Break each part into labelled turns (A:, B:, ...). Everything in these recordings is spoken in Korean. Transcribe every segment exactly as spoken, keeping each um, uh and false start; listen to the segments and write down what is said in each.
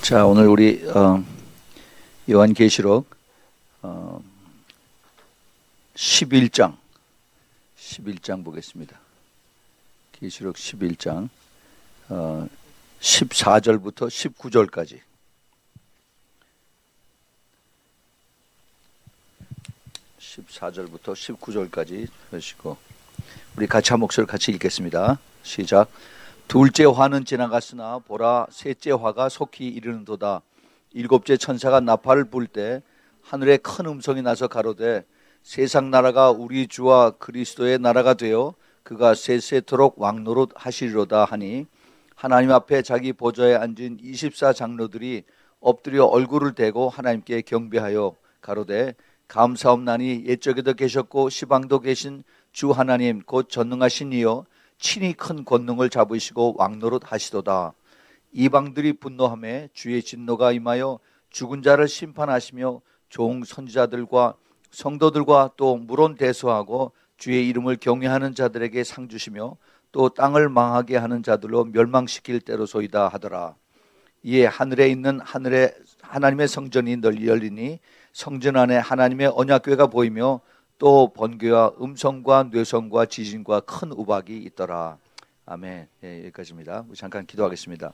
A: 자, 오늘 우리 어, 요한계시록 어, 십일 장 십일 장 보겠습니다. 계시록 십일 장 어, 십사 절부터 십구 절까지. 십사 절부터 십구 절까지 보시고 우리 같이 한 목소리를 같이 읽겠습니다. 시작. 둘째 화는 지나갔으나 보라, 셋째 화가 속히 이르는도다. 일곱째 천사가 나팔을 불 때 하늘에 큰 음성이 나서 가로되 세상 나라가 우리 주와 그리스도의 나라가 되어 그가 세세토록 왕노릇 하시리로다 하니, 하나님 앞에 자기 보좌에 앉은 이십사 장로들이 엎드려 얼굴을 대고 하나님께 경배하여 가로되 감사옵나니 옛적에도 계셨고 시방도 계신 주 하나님 곧 전능하신 이여 친히 큰 권능을 잡으시고 왕노릇 하시도다. 이방들이 분노하며 주의 진노가 임하여 죽은 자를 심판하시며 종 선지자들과 성도들과 또 물론 대소하고 주의 이름을 경외하는 자들에게 상 주시며 또 땅을 망하게 하는 자들로 멸망시킬 때로소이다 하더라. 이에 하늘에 있는 하늘에 하나님의 성전이 널리 열리니 성전 안에 하나님의 언약궤가 보이며 또 번개와 음성과 뇌성과 지진과 큰 우박이 있더라. 아멘. 예, 여기까지입니다. 우리 잠깐 기도하겠습니다.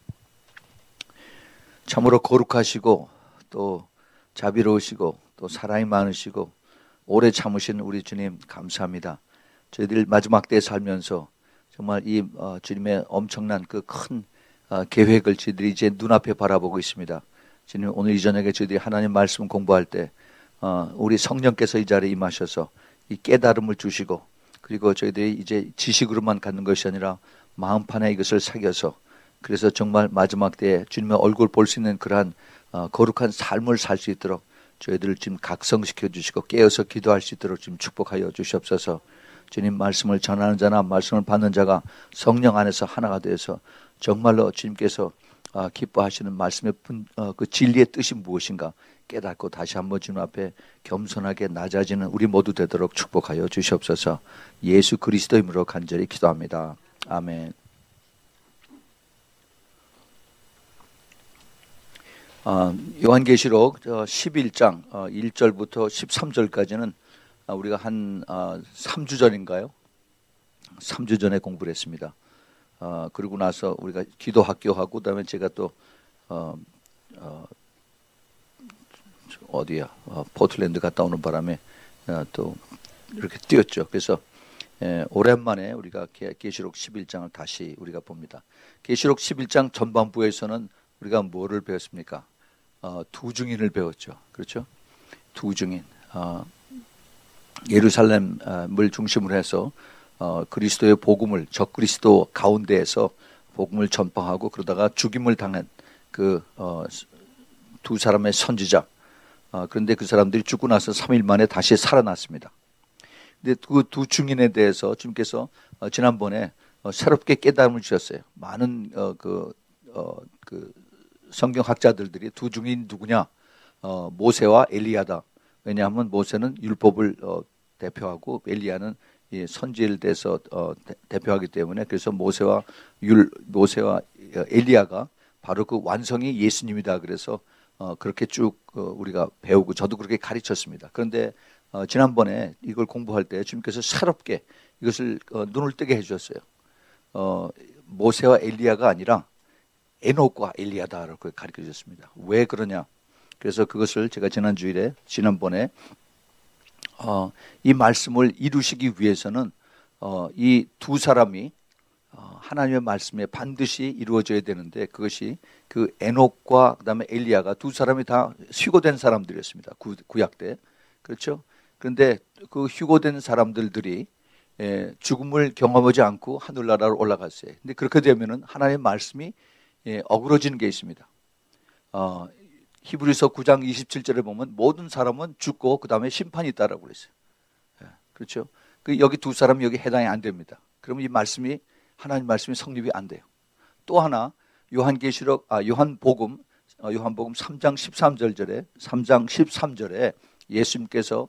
A: 참으로 거룩하시고 또 자비로우시고 또 사랑이 많으시고 오래 참으신 우리 주님 감사합니다. 저희들 마지막 때에 살면서 정말 이 어, 주님의 엄청난 그 큰 어, 계획을 저희들이 이제 눈앞에 바라보고 있습니다. 주님, 오늘 이 저녁에 저희들이 하나님 말씀 공부할 때 어, 우리 성령께서 이 자리에 임하셔서 이 깨달음을 주시고, 그리고 저희들이 이제 지식으로만 갖는 것이 아니라 마음판에 이것을 새겨서, 그래서 정말 마지막 때에 주님의 얼굴 볼 수 있는 그러한 어, 거룩한 삶을 살 수 있도록 저희들을 지금 각성시켜 주시고 깨어서 기도할 수 있도록 지금 축복하여 주시옵소서. 주님, 말씀을 전하는 자나 말씀을 받는 자가 성령 안에서 하나가 되어서 정말로 주님께서 어, 기뻐하시는 말씀의 분, 어, 그 진리의 뜻이 무엇인가 깨닫고 다시 한번 주님 앞에 겸손하게 낮아지는 우리 모두 되도록 축복하여 주시옵소서. 예수 그리스도 이름으로 간절히 기도합니다. 아멘. 어, 요한계시록 십일 장 어, 일 절부터 십삼 절까지는 우리가 한 어, 삼 주 전인가요? 삼 주 전에 공부를 했습니다. 어, 그러고 나서 우리가 기도 학교하고 그다음에 제가 또 어, 어, 어디야 어, 포틀랜드 갔다 오는 바람에 어, 또 이렇게 뛰었죠. 그래서 예, 오랜만에 우리가 계시록 십일 장을 다시 우리가 봅니다. 계시록 십일 장 전반부에서는 우리가 뭐를 배웠습니까? 어, 두 증인을 배웠죠. 그렇죠? 두 증인. 어, 예루살렘을 중심으로 해서 어, 그리스도의 복음을 적그리스도 가운데에서 복음을 전파하고 그러다가 죽임을 당한 그 어, 두 사람의 선지자. 어, 그런데 그 사람들이 죽고 나서 삼 일 만에 다시 살아났습니다. 근데 그 두 증인에 대해서 주님께서 어, 지난번에 어, 새롭게 깨달음을 주셨어요. 많은 어, 그, 어, 그 성경학자들이 두 증인 누구냐? 어, 모세와 엘리야다. 왜냐하면 모세는 율법을 어, 대표하고 엘리야는 이 선지를 대해서 어, 대, 대표하기 때문에, 그래서 모세와 율 모세와 엘리야가 바로 그 완성이 예수님이다. 그래서 어, 그렇게 쭉 어, 우리가 배우고 저도 그렇게 가르쳤습니다. 그런데 어, 지난번에 이걸 공부할 때 주님께서 새롭게 이것을 어, 눈을 뜨게 해주셨어요. 어, 모세와 엘리야가 아니라 에녹과 엘리야다라고 가르쳐 주셨습니다. 왜 그러냐? 그래서 그것을 제가 지난 주일에 지난번에 어, 이 말씀을 이루시기 위해서는 어, 이 두 사람이 어, 하나님의 말씀에 반드시 이루어져야 되는데, 그것이 그 에녹과 그다음에 엘리야가 두 사람이 다 휴고된 사람들이었습니다. 구, 구약 때. 그렇죠? 그런데 그 휴고된 사람들들이 예, 죽음을 경험하지 않고 하늘나라로 올라갔어요. 근데 그렇게 되면은 하나님의 말씀이 예, 어그러지는 게 있습니다. 어, 히브리서 구 장 이십칠 절에 보면 모든 사람은 죽고 그 다음에 심판이 있다라고 그랬어요. 예, 그렇죠? 그 여기 두 사람이 여기 해당이 안 됩니다. 그러면 이 말씀이 하나님 말씀이 성립이 안 돼요. 또 하나 요한계시록 아 요한복음 어, 요한복음 삼 장 십삼 절에 삼 장 십삼 절에 예수님께서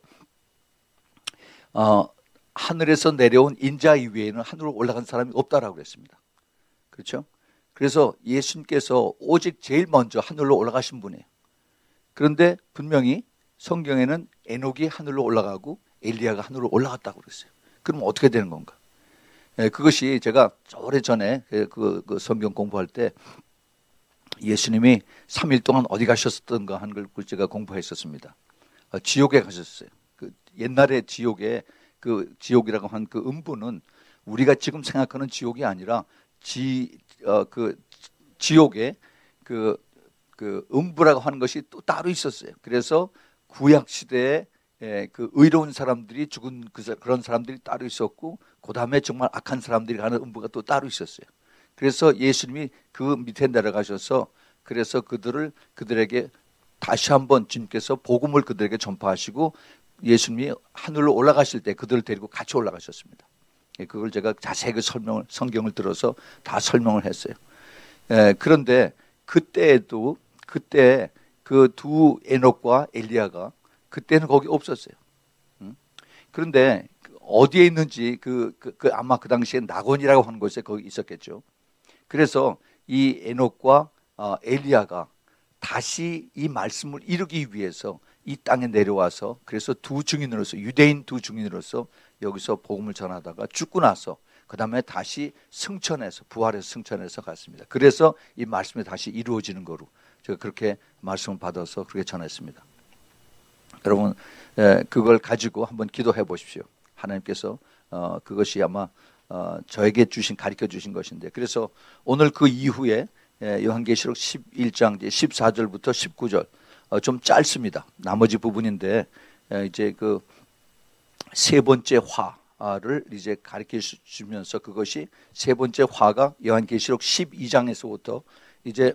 A: 어, 하늘에서 내려온 인자 이외에는 하늘로 올라간 사람이 없다라고 그랬습니다. 그렇죠? 그래서 예수님께서 오직 제일 먼저 하늘로 올라가신 분이에요. 그런데 분명히 성경에는 에녹이 하늘로 올라가고 엘리야가 하늘로 올라갔다고 그랬어요. 그럼 어떻게 되는 건가? 예, 그것이 제가 오래전에 그, 그 성경 공부할 때 예수님이 삼 일 동안 어디 가셨던가 하는 걸 제가 공부했었습니다. 어, 지옥에 가셨어요. 그 옛날에 지옥에 그 지옥이라고 한 그 음부는 우리가 지금 생각하는 지옥이 아니라 지, 어, 그 지옥에 그, 그 음부라고 하는 것이 또 따로 있었어요. 그래서 구약 시대에 예, 그 의로운 사람들이 죽은 그, 그런 사람들이 따로 있었고, 그 다음에 정말 악한 사람들이 가는 음부가 또 따로 있었어요. 그래서 예수님이 그 밑에 내려가셔서 그래서 그들을 그들에게 다시 한번 주님께서 복음을 그들에게 전파하시고 예수님이 하늘로 올라가실 때 그들을 데리고 같이 올라가셨습니다. 예, 그걸 제가 자세히 설명을 성경을 들어서 다 설명을 했어요. 예, 그런데 그때에도 그때 그 두 에녹과 엘리야가 그때는 거기 없었어요. 음? 그런데 어디에 있는지 그, 그, 그 아마 그 당시에 낙원이라고 하는 곳에 거기 있었겠죠. 그래서 이 에녹과 어, 엘리야가 다시 이 말씀을 이루기 위해서 이 땅에 내려와서 그래서 두 증인으로서 유대인 두 증인으로서 여기서 복음을 전하다가 죽고 나서 그 다음에 다시 승천해서 부활해서 승천해서 갔습니다. 그래서 이 말씀이 다시 이루어지는 거로 제가 그렇게 말씀을 받아서 그렇게 전했습니다. 여러분 그걸 가지고 한번 기도해 보십시오. 하나님께서 어, 그것이 아마 어, 저에게 주신 가르쳐 주신 것인데 그래서 오늘 그 이후에 요한계시록 십일 장 십사 절부터 십구 절 어, 좀 짧습니다. 나머지 부분인데 이제 그 세 번째 화를 이제 가르쳐 주면서 그것이 세 번째 화가 요한계시록 십이 장에서부터 이제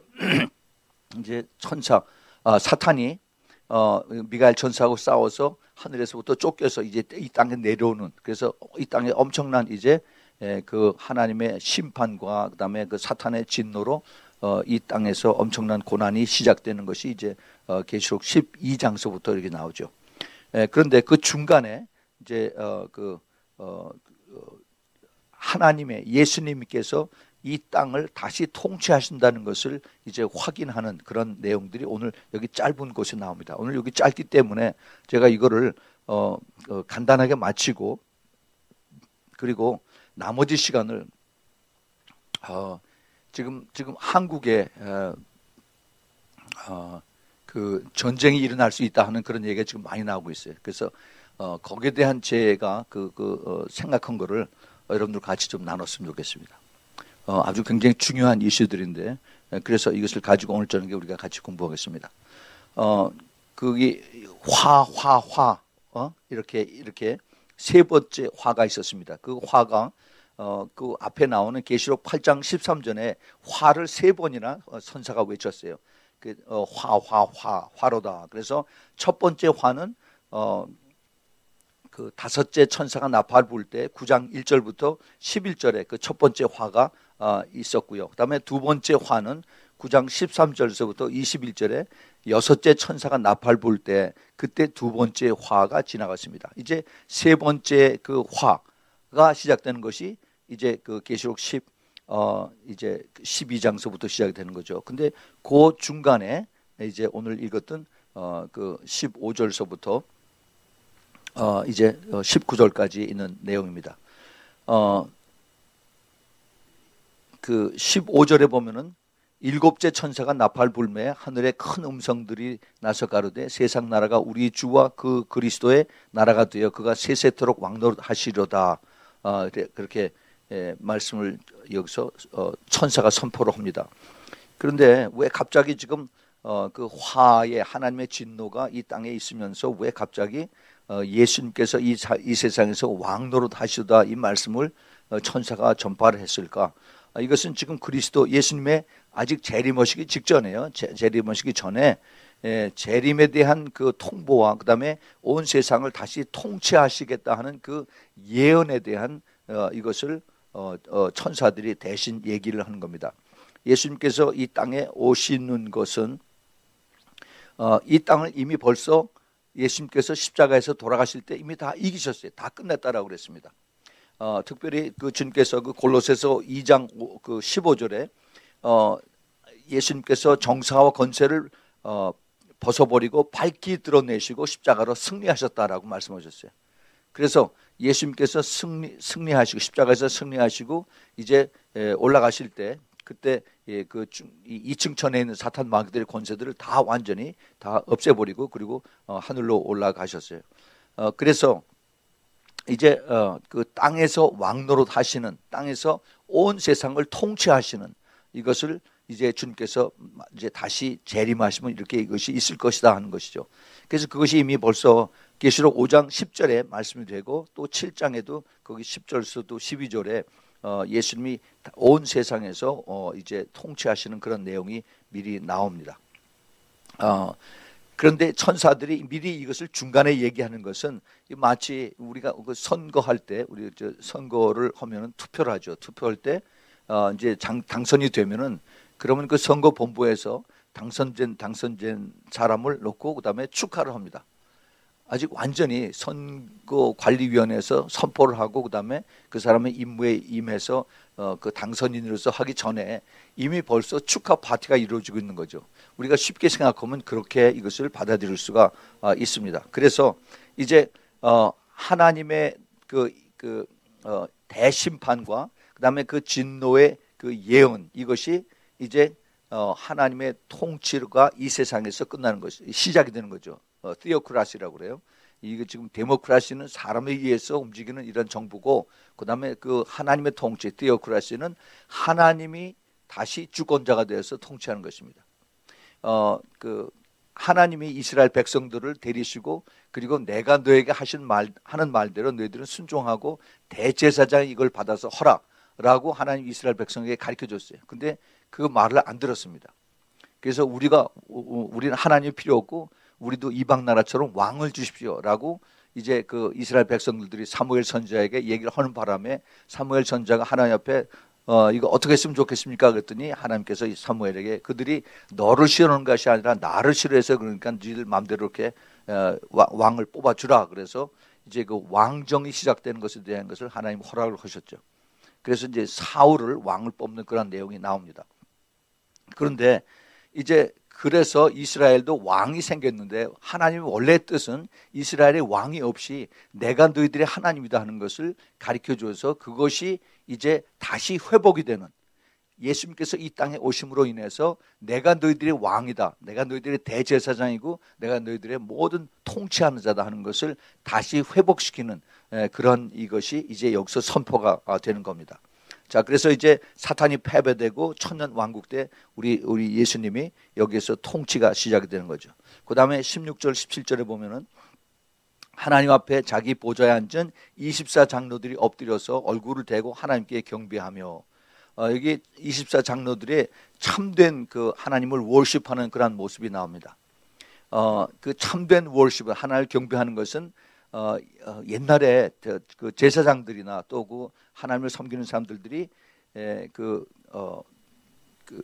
A: 이제 천사 아, 사탄이 어, 미가엘 천사하고 싸워서 하늘에서부터 쫓겨서 이제 이 땅에 내려오는 그래서 이 땅에 엄청난 이제 에, 그 하나님의 심판과 그다음에 그 사탄의 진노로 어, 이 땅에서 엄청난 고난이 시작되는 것이 이제 어, 계시록 십이 장서부터 이렇게 나오죠. 에, 그런데 그 중간에 이제 어, 그 어, 하나님의 예수님께서 이 땅을 다시 통치하신다는 것을 이제 확인하는 그런 내용들이 오늘 여기 짧은 곳에 나옵니다. 오늘 여기 짧기 때문에 제가 이거를 어, 어, 간단하게 마치고 그리고 나머지 시간을 어, 지금 지금 한국에 어, 어, 그 전쟁이 일어날 수 있다 하는 그런 얘기가 지금 많이 나오고 있어요. 그래서 어, 거기에 대한 제가 그, 그 어, 생각한 거를 여러분들 같이 좀 나눴으면 좋겠습니다. 어, 아주 굉장히 중요한 이슈들인데 그래서 이것을 가지고 오늘 저녁에 우리가 같이 공부하겠습니다. 어, 그게 화, 화, 화, 어? 이렇게 이렇게 세 번째 화가 있었습니다. 그 화가 어, 그 앞에 나오는 계시록 팔 장 십삼 절에 화를 세 번이나 선사가 외쳤어요. 그 어, 화, 화, 화, 화로다. 그래서 첫 번째 화는 어, 그 다섯째 천사가 나팔 불 때 구 장 일 절부터 십일 절에 그 첫 번째 화가 어, 있었고요. 그다음에 두 번째 화는 구 장 십삼 절에서부터 이십일 절에 여섯째 천사가 나팔 불 때 그때 두 번째 화가 지나갔습니다. 이제 세 번째 그 화가 시작되는 것이 이제 그 계시록 십 어 이제 십이 장서부터 시작이 되는 거죠. 근데 그 중간에 이제 오늘 읽었던 어 그 십오 절서부터 어 이제 십구 절까지 있는 내용입니다. 어 그 십오 절에 보면은 일곱째 천사가 나팔 불매 하늘에 큰 음성들이 나서 가로되 세상 나라가 우리 주와 그 그리스도의 나라가 되어 그가 세세토록 왕노릇하시려다. 어, 그렇게 예, 말씀을 여기서 어, 천사가 선포를 합니다. 그런데 왜 갑자기 지금 어, 그 화의 하나님의 진노가 이 땅에 있으면서 왜 갑자기 어, 예수님께서 이, 사, 이 세상에서 왕노릇하시다 이 말씀을 어, 천사가 전파를 했을까? 어, 이것은 지금 그리스도 예수님의 아직 재림하시기 직전에요. 재, 재림하시기 전에 예, 재림에 대한 그 통보와 그 다음에 온 세상을 다시 통치하시겠다 하는 그 예언에 대한 어, 이것을 어, 어, 천사들이 대신 얘기를 하는 겁니다. 예수님께서 이 땅에 오시는 것은 어, 이 땅을 이미 벌써 예수님께서 십자가에서 돌아가실 때 이미 다 이기셨어요. 다 끝냈다라고 그랬습니다. 어, 특별히 그 주님께서 그 골로새서 이 장 그 십오 절에 어, 예수님께서 정사와 권세를 어, 벗어버리고 밝히 드러내시고 십자가로 승리하셨다라고 말씀하셨어요. 그래서 예수님께서 승리, 승리하시고 십자가에서 승리하시고 이제 에, 올라가실 때 그때 예, 그 이층 천에 있는 사탄 마귀들의 권세들을 다 완전히 다 없애버리고 그리고 어, 하늘로 올라가셨어요. 어, 그래서 이제 어, 그 땅에서 왕노릇 하시는, 땅에서 온 세상을 통치하시는 이것을 이제 주님께서 이제 다시 재림하시면 이렇게 이것이 있을 것이다 하는 것이죠. 그래서 그것이 이미 벌써 계시록 오 장 십 절에 말씀이 되고 또 칠 장에도 거기 십 절서도 십이 절에 어, 예수님이 온 세상에서 어, 이제 통치하시는 그런 내용이 미리 나옵니다. 어, 그런데 천사들이 미리 이것을 중간에 얘기하는 것은 마치 우리가 그 선거할 때 우리 저 선거를 하면은 투표를 하죠. 투표할 때 어, 이제 장, 당선이 되면은 그러면 그 선거 본부에서 당선된 당선된 사람을 놓고 그다음에 축하를 합니다. 아직 완전히 선거관리위원회에서 선포를 하고 그다음에 그 사람의 임무에 임해서 어, 그 당선인으로서 하기 전에 이미 벌써 축하 파티가 이루어지고 있는 거죠. 우리가 쉽게 생각하면 그렇게 이것을 받아들일 수가 어, 있습니다. 그래서 이제 어, 하나님의 그, 그 어, 대심판과 그다음에 그 진노의 그 예언, 이것이 이제 어, 하나님의 통치가 이 세상에서 끝나는 것이 시작이 되는 거죠. 어, 티오크라시라고 그래요. 이게 지금 데모크라시는 사람에 의해서 움직이는 이런 정부고, 그다음에 그 하나님의 통치, 티오크라시는 하나님이 다시 주권자가 되어서 통치하는 것입니다. 어, 그 하나님이 이스라엘 백성들을 데리시고 그리고 내가 너에게 하신 말 하는 말대로 너희들은 순종하고 대제사장이 이걸 받아서 허락라고 하나님 이스라엘 백성에게 가르쳐 줬어요. 근데 그 말을 안 들었습니다. 그래서 우리가 우리는 하나님이 필요 없고 우리도 이방 나라처럼 왕을 주십시오라고 이제 그 이스라엘 백성들이 사무엘 선지자에게 얘기를 하는 바람에 사무엘 선지자가 하나님 앞에 어 이거 어떻게 했으면 좋겠습니까? 그랬더니 하나님께서 이 사무엘에게 그들이 너를 싫어하는 것이 아니라 나를 싫어해서 그러니까 너희들 마음대로 이렇게 어, 왕을 뽑아주라. 그래서 이제 그 왕정이 시작되는 것에 대한 것을 하나님 허락을 하셨죠. 그래서 이제 사울을 왕을 뽑는 그런 내용이 나옵니다. 그런데 이제 그래서 이스라엘도 왕이 생겼는데 하나님의 원래 뜻은 이스라엘의 왕이 없이 내가 너희들의 하나님이다 하는 것을 가르쳐줘서 그것이 이제 다시 회복이 되는, 예수님께서 이 땅에 오심으로 인해서 내가 너희들의 왕이다, 내가 너희들의 대제사장이고 내가 너희들의 모든 통치하는 자다 하는 것을 다시 회복시키는 그런 이것이 이제 여기서 선포가 되는 겁니다. 자, 그래서 이제 사탄이 패배되고 천년 왕국 때 우리 우리 예수님이 여기에서 통치가 시작이 되는 거죠. 그다음에 십육 절 십칠 절에 보면은 하나님 앞에 자기 보좌에 앉은 이십사 장로들이 엎드려서 얼굴을 대고 하나님께 경배하며, 어, 여기 이십사 장로들의 참된 그 하나님을 월십하는 그런 모습이 나옵니다. 어, 그 참된 월십을 하나님을 경배하는 것은 어, 어, 옛날에 그 제사장들이나 또 그 하나님을 섬기는 사람들이 에, 그, 어, 그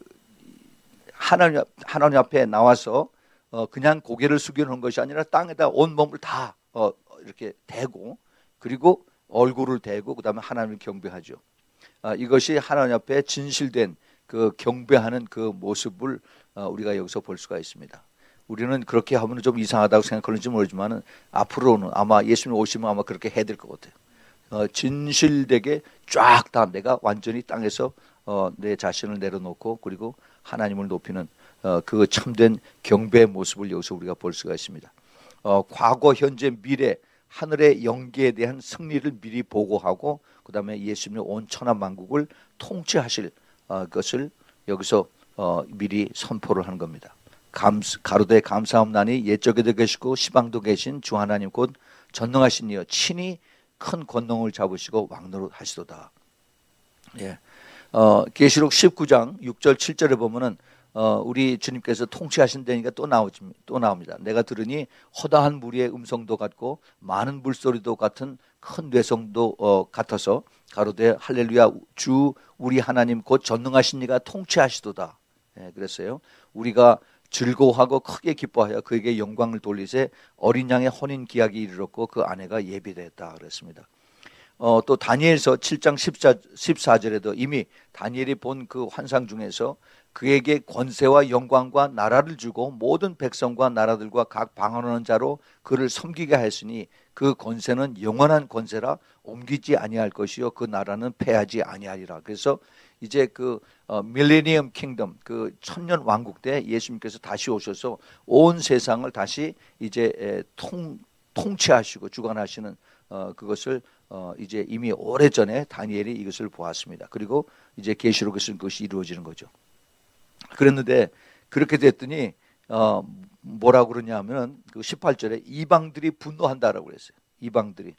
A: 하나님 하나님 앞에 나와서 어, 그냥 고개를 숙여놓은 것이 아니라 땅에다 온 몸을 다 어, 이렇게 대고 그리고 얼굴을 대고 그다음에 하나님을 경배하죠. 아, 이것이 하나님 앞에 진실된 그 경배하는 그 모습을 어, 우리가 여기서 볼 수가 있습니다. 우리는 그렇게 하면 좀 이상하다고 생각하는지 모르지만 앞으로는 아마 예수님 오시면 아마 그렇게 해야 될 것 같아요. 어, 진실되게 쫙 다 내가 완전히 땅에서 어, 내 자신을 내려놓고 그리고 하나님을 높이는 어, 그 참된 경배의 모습을 여기서 우리가 볼 수가 있습니다. 어, 과거, 현재, 미래 하늘의 영계에 대한 승리를 미리 보고하고 그 다음에 예수님의 온 천하만국을 통치하실 어, 것을 여기서 어, 미리 선포를 하는 겁니다. 감, 가로되 감사함나니 옛적에도 계시고 시방도 계신 주 하나님 곧 전능하신 이여 친히 큰 권능을 잡으시고 왕노릇 하시도다. 예. 어, 계시록 십구 장 육 절 칠 절에 보면은 어, 우리 주님께서 통치하신다니까 또 나오지, 또 나옵니다. 내가 들으니 허다한 무리의 음성도 같고 많은 물소리도 같은 큰 뇌성도 어, 같아서 가로되 할렐루야 주 우리 하나님 곧 전능하신 이가 통치하시도다. 예, 그랬어요. 우리가 즐거워하고 크게 기뻐하여 그에게 영광을 돌리세 어린 양의 혼인 기약이 이르렀고 그 아내가 예비되었다 그랬습니다. 어, 또 다니엘서 칠 장 십사 절에도 이미 다니엘이 본 그 환상 중에서 그에게 권세와 영광과 나라를 주고 모든 백성과 나라들과 각 방언하는 자로 그를 섬기게 하였으니 그 권세는 영원한 권세라 옮기지 아니할 것이요 그 나라는 패하지 아니하리라. 그래서 이제 그 어, 밀레니엄 킹덤, 그 천년 왕국 때 예수님께서 다시 오셔서 온 세상을 다시 이제 에, 통 통치하시고 주관하시는 어, 그것을 어, 이제 이미 오래전에 다니엘이 이것을 보았습니다. 그리고 이제 계시록에 쓴 것이 이루어지는 거죠. 그랬는데 그렇게 됐더니 어, 뭐라고 그러냐면 그 십팔 절에 이방들이 분노한다라고 그랬어요. 이방들이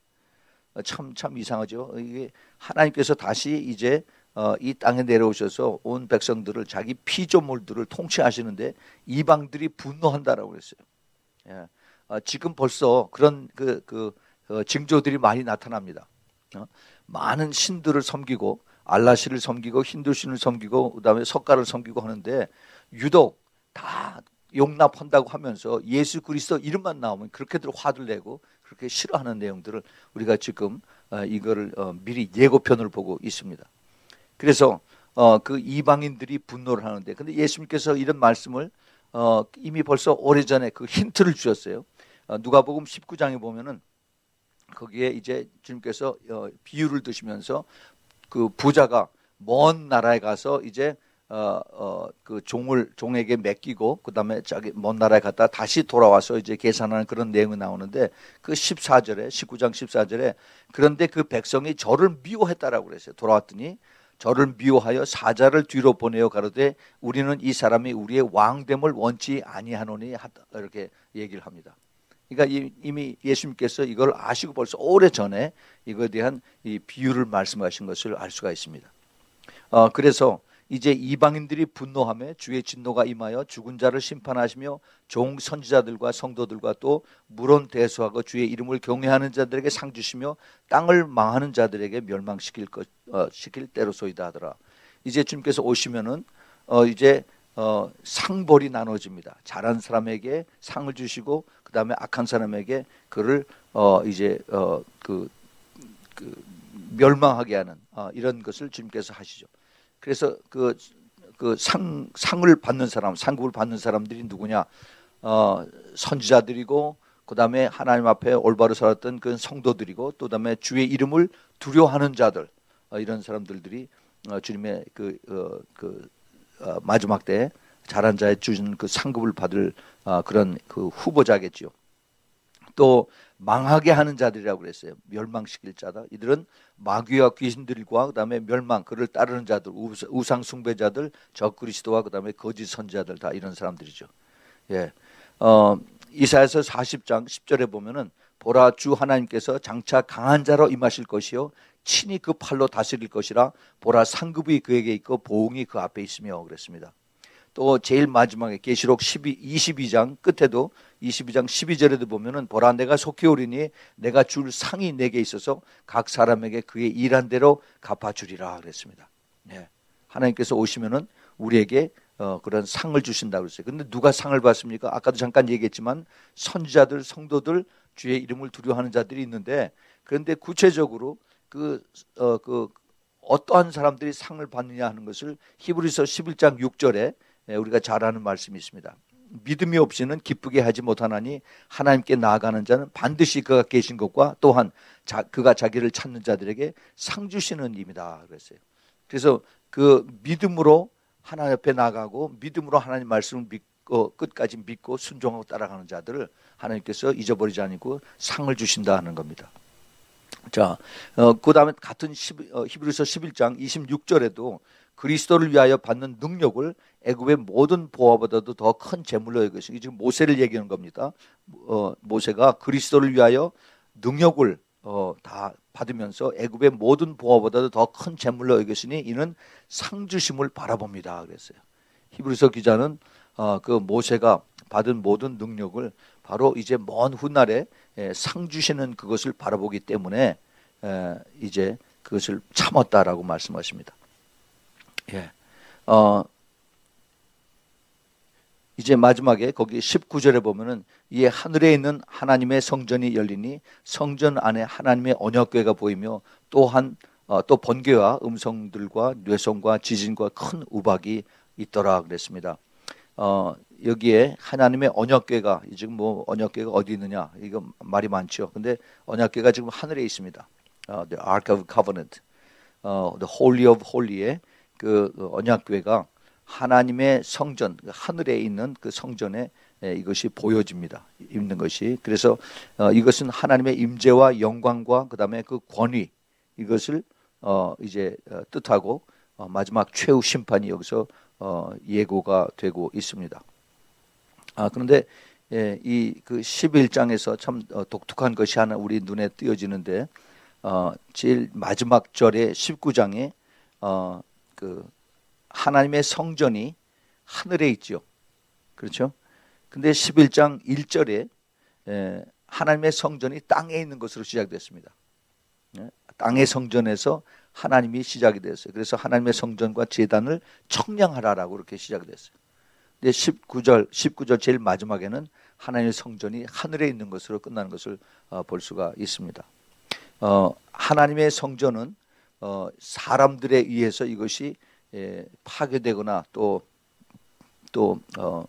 A: 참 참 이상하죠. 이게 하나님께서 다시 이제 어, 이 땅에 내려오셔서 온 백성들을 자기 피조물들을 통치하시는데 이방들이 분노한다라고 그랬어요. 예. 어, 지금 벌써 그런 그, 그 어, 징조들이 많이 나타납니다. 어? 많은 신들을 섬기고 알라시를 섬기고 힌두신을 섬기고 그다음에 석가를 섬기고 하는데 유독 다 용납한다고 하면서 예수 그리스도 이름만 나오면 그렇게들 화를 내고 그렇게 싫어하는 내용들을 우리가 지금 어, 이거를 어, 미리 예고편을 보고 있습니다. 그래서 어, 그 이방인들이 분노를 하는데 근데 예수님께서 이런 말씀을 어, 이미 벌써 오래전에 그 힌트를 주셨어요. 어, 누가복음 십구 장에 보면은 거기에 이제 주님께서 어, 비유를 드시면서 그 부자가 먼 나라에 가서 이제 어, 어, 그 종을 종에게 맡기고 그다음에 자기 먼 나라에 갔다 다시 돌아와서 이제 계산하는 그런 내용이 나오는데 그 십사 절에 십구 장 십사 절에 그런데 그 백성이 저를 미워했다라고 그랬어요. 돌아왔더니 저를 미워하여 사자를 뒤로 보내어 가로되 우리는 이 사람이 우리의 왕됨을 원치 아니하노니 하다 이렇게 얘기를 합니다. 그러니까 이미 예수님께서 이걸 아시고 벌써 오래 전에 이거에 대한 이 비유를 말씀하신 것을 알 수가 있습니다. 어, 그래서 이제 이방인들이 분노하며 주의 진노가 임하여 죽은 자를 심판하시며 종 선지자들과 성도들과 또 물론 대수하고 주의 이름을 경외하는 자들에게 상 주시며 땅을 망하는 자들에게 멸망시킬 것 어, 시킬 때로소이다 하더라. 이제 주님께서 오시면은 어, 이제 어, 상벌이 나눠집니다. 잘한 사람에게 상을 주시고 그 다음에 악한 사람에게 그를 어, 이제 어, 그, 그 멸망하게 하는 어, 이런 것을 주님께서 하시죠. 그래서 그, 그 상, 상을 받는 사람, 상급을 받는 사람들이 누구냐? 어, 선지자들이고, 그 다음에 하나님 앞에 올바로 살았던 그 성도들이고, 또 다음에 주의 이름을 두려워하는 자들, 어, 이런 사람들들이 어, 주님의 그, 어, 그 어, 마지막 때 잘한 자에 주신 그 상급을 받을 어, 그런 그 후보자겠지요. 또 망하게 하는 자들이라고 그랬어요. 멸망시킬 자다. 이들은 마귀와 귀신들과 그다음에 멸망, 그를 따르는 자들, 우상 숭배자들, 적그리스도와 그다음에 거짓 선지자들 다 이런 사람들이죠. 예, 어, 이사야서 사십 장 십 절에 보면은 보라 주 하나님께서 장차 강한 자로 임하실 것이요 친히 그 팔로 다스릴 것이라 보라 상급이 그에게 있고 보응이 그 앞에 있으며 그랬습니다. 또 제일 마지막에 계시록 이십이 장 끝에도 이십이 장 십이 절에도 보면은 보라 내가 속히 오리니 내가 줄 상이 내게 있어서 각 사람에게 그의 일한 대로 갚아주리라 그랬습니다. 네. 하나님께서 오시면은 우리에게 어, 그런 상을 주신다고 그랬어요. 근데 누가 상을 받습니까? 아까도 잠깐 얘기했지만 선지자들, 성도들, 주의 이름을 두려워하는 자들이 있는데 그런데 구체적으로 그, 어, 그 어떠한 사람들이 상을 받느냐 하는 것을 히브리서 십일 장 육 절에 우리가 잘 아는 말씀이 있습니다. 믿음이 없이는 기쁘게 하지 못하나니 하나님께 나아가는 자는 반드시 그가 계신 것과 또한 자, 그가 자기를 찾는 자들에게 상 주시는 입니다 그랬어요. 그래서 그 믿음으로 하나님 앞에 나가고 믿음으로 하나님 말씀을 믿고 끝까지 믿고 순종하고 따라가는 자들을 하나님께서 잊어버리지 않고 상을 주신다 하는 겁니다. 자, 어, 그 다음에 같은 어, 히브리서 십일 장 이십육 절에도 그리스도를 위하여 받는 능력을 애굽의 모든 보화보다도 더 큰 재물로 여기시. 지금 모세를 얘기하는 겁니다. 어, 모세가 그리스도를 위하여 능력을 어, 다 받으면서 애굽의 모든 보화보다도 더 큰 재물로 여기시니 이는 상 주심을 바라봅니다. 그랬어요. 히브리서 기자는 어, 그 모세가 받은 모든 능력을 바로 이제 먼 훗날에 에, 상 주시는 그것을 바라보기 때문에 에, 이제 그것을 참았다라고 말씀하십니다. 예, 어, 이제 마지막에 거기 십구 절에 보면은 이 하늘에 있는 하나님의 성전이 열리니 성전 안에 하나님의 언약궤가 보이며 또한 어, 또 번개와 음성들과 뇌성과 지진과 큰 우박이 있더라 그랬습니다. 어, 여기에 하나님의 언약궤가 지금 뭐 언약궤가 어디 있느냐 이거 말이 많죠. 근데 언약궤가 지금 하늘에 있습니다. 어, the Ark of Covenant, 어, the Holy of Holy의 그 언약궤가 하나님의 성전, 하늘에 있는 그 성전에 이것이 보여집니다. 있는 것이. 그래서 어, 이것은 하나님의 임재와 영광과 그다음에 그 권위 이것을 어, 이제 어, 뜻하고 어, 마지막 최후 심판이 여기서 어, 예고가 되고 있습니다. 아 그런데 예, 이 그 십일 장에서 참 어, 독특한 것이 하나 우리 눈에 띄어지는데 어, 제일 마지막 절의 십구 장에 어, 그 하나님의 성전이 하늘에 있죠. 그렇죠? 근데 십일 장 일 절에 에, 하나님의 성전이 땅에 있는 것으로 시작됐습니다. 예? 땅의 성전에서 하나님이 시작이 됐어요. 그래서 하나님의 성전과 제단을 청량하라라고 그렇게 시작이 됐어요. 근데 십구 절, 십구 절 제일 마지막에는 하나님의 성전이 하늘에 있는 것으로 끝나는 것을 어, 볼 수가 있습니다. 어, 하나님의 성전은 어, 사람들에 의해서 이것이 예, 파괴되거나 또, 또 어,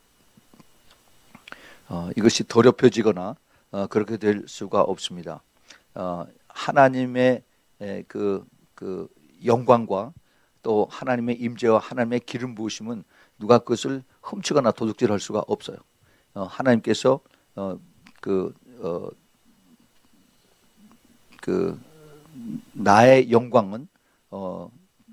A: 어, 이것이 더럽혀지거나 어, 그렇게 될 수가 없습니다. 어, 하나님의 에, 그, 그 영광과 또 하나님의 임재와 하나님의 기름 부으심은 누가 그것을 훔치거나 도둑질할 수가 없어요. 어, 하나님께서 어, 그, 어, 그 나의 영광은 어,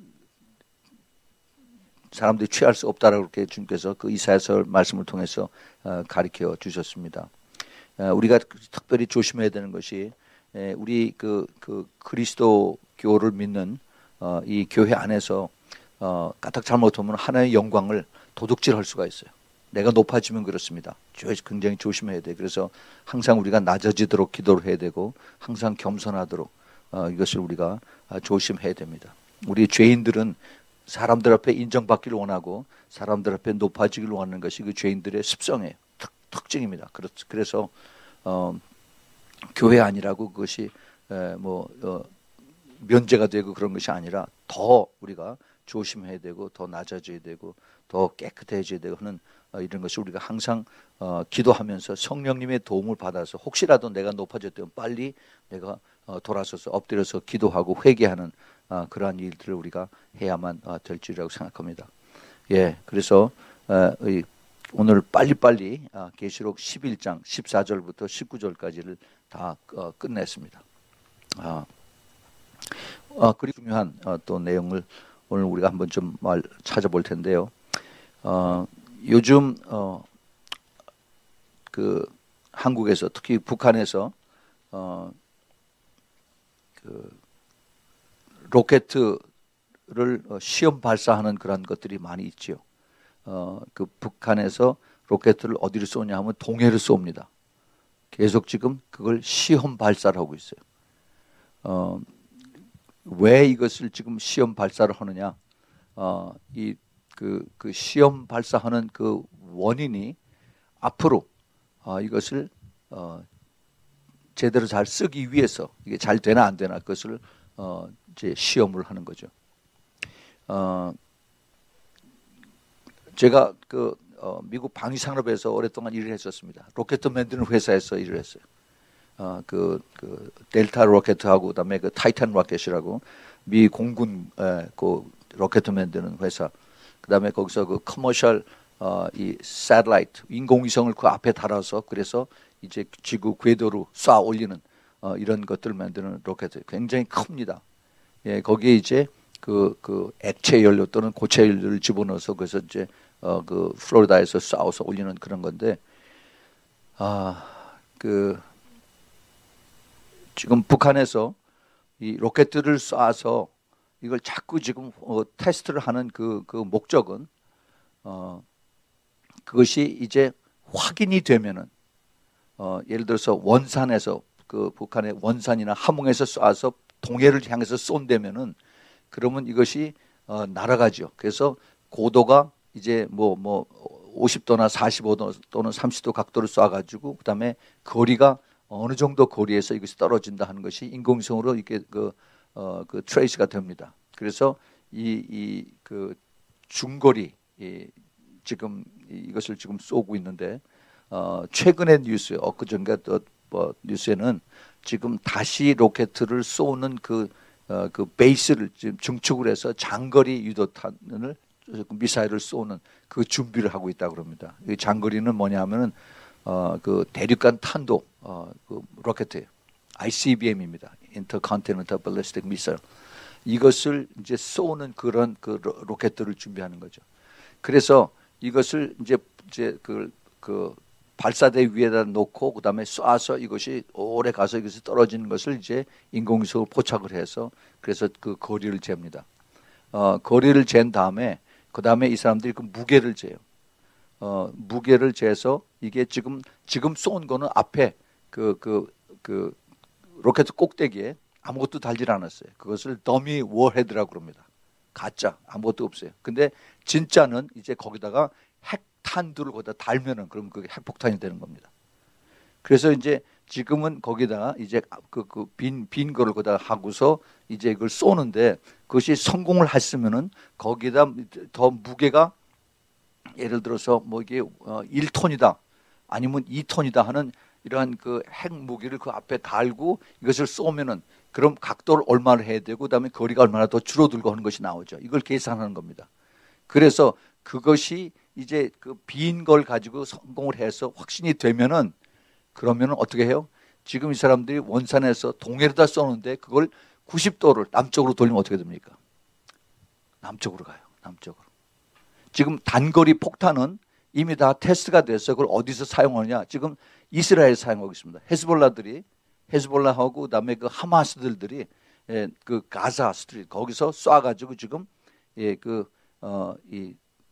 A: 사람들이 취할 수 없다라고 그렇게 주님께서 그 이사야서 말씀을 통해서 어, 가르쳐 주셨습니다. 어, 우리가 특별히 조심해야 되는 것이 에, 우리 그, 그 그리스도교를 믿는 어, 이 교회 안에서 어, 까딱 잘못하면 하나님의 영광을 도둑질할 수가 있어요. 내가 높아지면 그렇습니다. 굉장히 조심해야 돼. 그래서 항상 우리가 낮아지도록 기도를 해야 되고 항상 겸손하도록 어, 이것을 우리가 조심해야 됩니다. 우리 죄인들은 사람들 앞에 인정받기를 원하고 사람들 앞에 높아지기를 원하는 것이 그 죄인들의 습성이에요. 특, 특징입니다. 그래서 어, 교회 아니라고 그것이 에, 뭐 어, 면제가 되고 그런 것이 아니라 더 우리가 조심해야 되고 더 낮아져야 되고 더 깨끗해져야 되고 하는 어, 이런 것이 우리가 항상 어, 기도하면서 성령님의 도움을 받아서 혹시라도 내가 높아졌다면 빨리 내가 어, 돌아서서 엎드려서 기도하고 회개하는 어, 그러한 일들을 우리가 해야만 어, 될 줄이라고 생각합니다. 예, 그래서 어, 이, 오늘 빨리빨리 어, 계시록 십일 장 십사 절부터 십구 절까지를 다 어, 끝냈습니다. 아, 어, 그리고 중요한 어, 또 내용을 오늘 우리가 한번 좀 말 찾아볼 텐데요. 어, 요즘 어, 그 한국에서 특히 북한에서 어, 그 로켓을 시험 발사하는 그런 것들이 많이 있죠. 어, 그 북한에서 로켓을 어디로 쏘냐 하면 동해를 쏩니다. 계속 지금 그걸 시험 발사를 하고 있어요. 어, 왜 이것을 지금 시험 발사를 하느냐? 어, 이 그, 그 시험 발사하는 그 원인이 앞으로 어, 이것을 어, 제대로 잘 쓰기 위해서 이게 잘 되나 안 되나 그것을 어, 이제 시험을 하는 거죠. 어, 제가 그 어, 미국 방위산업에서 오랫동안 일을 했었습니다. 로켓 만드는 회사에서 일을 했어요. 어, 그, 그 델타 로켓하고 그다음에 그 타이탄 로켓이라고 미 공군 에, 그 로켓 만드는 회사. 그다음에 거기서 그 커머셜 어, 이 새틀라이트 인공위성을 그 앞에 달아서 그래서 이제 지구 궤도로 쏴 올리는 어, 이런 것들을 만드는 로켓 굉장히 큽니다. 예, 거기에 이제 그, 그 액체 연료 또는 고체 연료를 집어넣어서 그래서 이제 어, 그 플로리다에서 쏴서 올리는 그런 건데 아, 그 지금 북한에서 이 로켓들을 쏴서 이걸 자꾸 지금 어, 테스트를 하는 그, 그 목적은 어, 그것이 이제 확인이 되면은 어, 예를 들어서 원산에서 그 북한의 원산이나 함흥에서 쏴서 동해를 향해서 쏜다면은 그러면 이것이 어, 날아가죠. 그래서 고도가 이제 뭐 뭐 오십 도나 사십오 도 또는 삼십 도 각도를 쏴가지고 그다음에 거리가 어느 정도 거리에서 이것이 떨어진다 하는 것이 인공위성으로 이게 그, 어, 그 트레이스가 됩니다. 그래서 이, 이 그 중거리 이, 지금 이것을 지금 쏘고 있는데 어, 최근의 뉴스, 엊그전가 뭐 뉴스에는 지금 다시 로켓을 쏘는 그, 어, 그 베이스를 지금 증축을 해서 장거리 유도탄을 미사일을 쏘는 그 준비를 하고 있다고 그럽니다. 이 장거리는 뭐냐면은 어, 그 대륙간 탄도 어, 그 로켓 아이씨비엠입니다. Intercontinental Ballistic Missile. 이것을 이제 쏘는 그런 그 로켓들을 준비하는 거죠. 그래서 이것을 이제 이제 그, 그 발사대 위에다 놓고 그다음에 쏴서 이것이 오래 가서 이것이 떨어지는 것을 이제 인공위성으로 포착을 해서 그래서 그 거리를 잽니다. 어, 거리를 잰 다음에 그다음에 이 사람들이 그 무게를 재요. 어, 무게를 재서 이게 지금 지금 쏜 거는 앞에 그 그 그 로켓 꼭대기에 아무것도 달질 않았어요. 그것을 더미 워헤드라고 그럽니다. 가짜 아무것도 없어요. 근데 진짜는 이제 거기다가 핵탄두를 거기다 달면은 그럼 그게 핵폭탄이 되는 겁니다. 그래서 이제 지금은 거기다가 이제 그 그 빈 빈 거를 거기다 하고서 이제 이걸 쏘는데 그것이 성공을 했으면은 거기다 더 무게가 예를 들어서 뭐 이게 일 톤이다 아니면 이 톤이다 하는 이러한 그 핵 무기를 그 앞에 달고 이것을 쏘면은 그럼 각도를 얼마나 해야 되고 그다음에 거리가 얼마나 더 줄어들고 하는 것이 나오죠. 이걸 계산하는 겁니다. 그래서 그것이 이제 그 빈 걸 가지고 성공을 해서 확신이 되면은 그러면은 어떻게 해요? 지금 이 사람들이 원산에서 동해로다 쏘는데 그걸 구십 도를 남쪽으로 돌리면 어떻게 됩니까? 남쪽으로 가요. 남쪽으로. 지금 단거리 폭탄은 이미 다 테스트가 돼서 그걸 어디서 사용하느냐? 지금 이스라엘에 사용하고 있습니다. 헤즈볼라들이 헤즈볼라하고 그다음에 그 하마스들들이 예, 그 가자 스트리트 거기서 쏴가지고 지금 예, 그 어, 이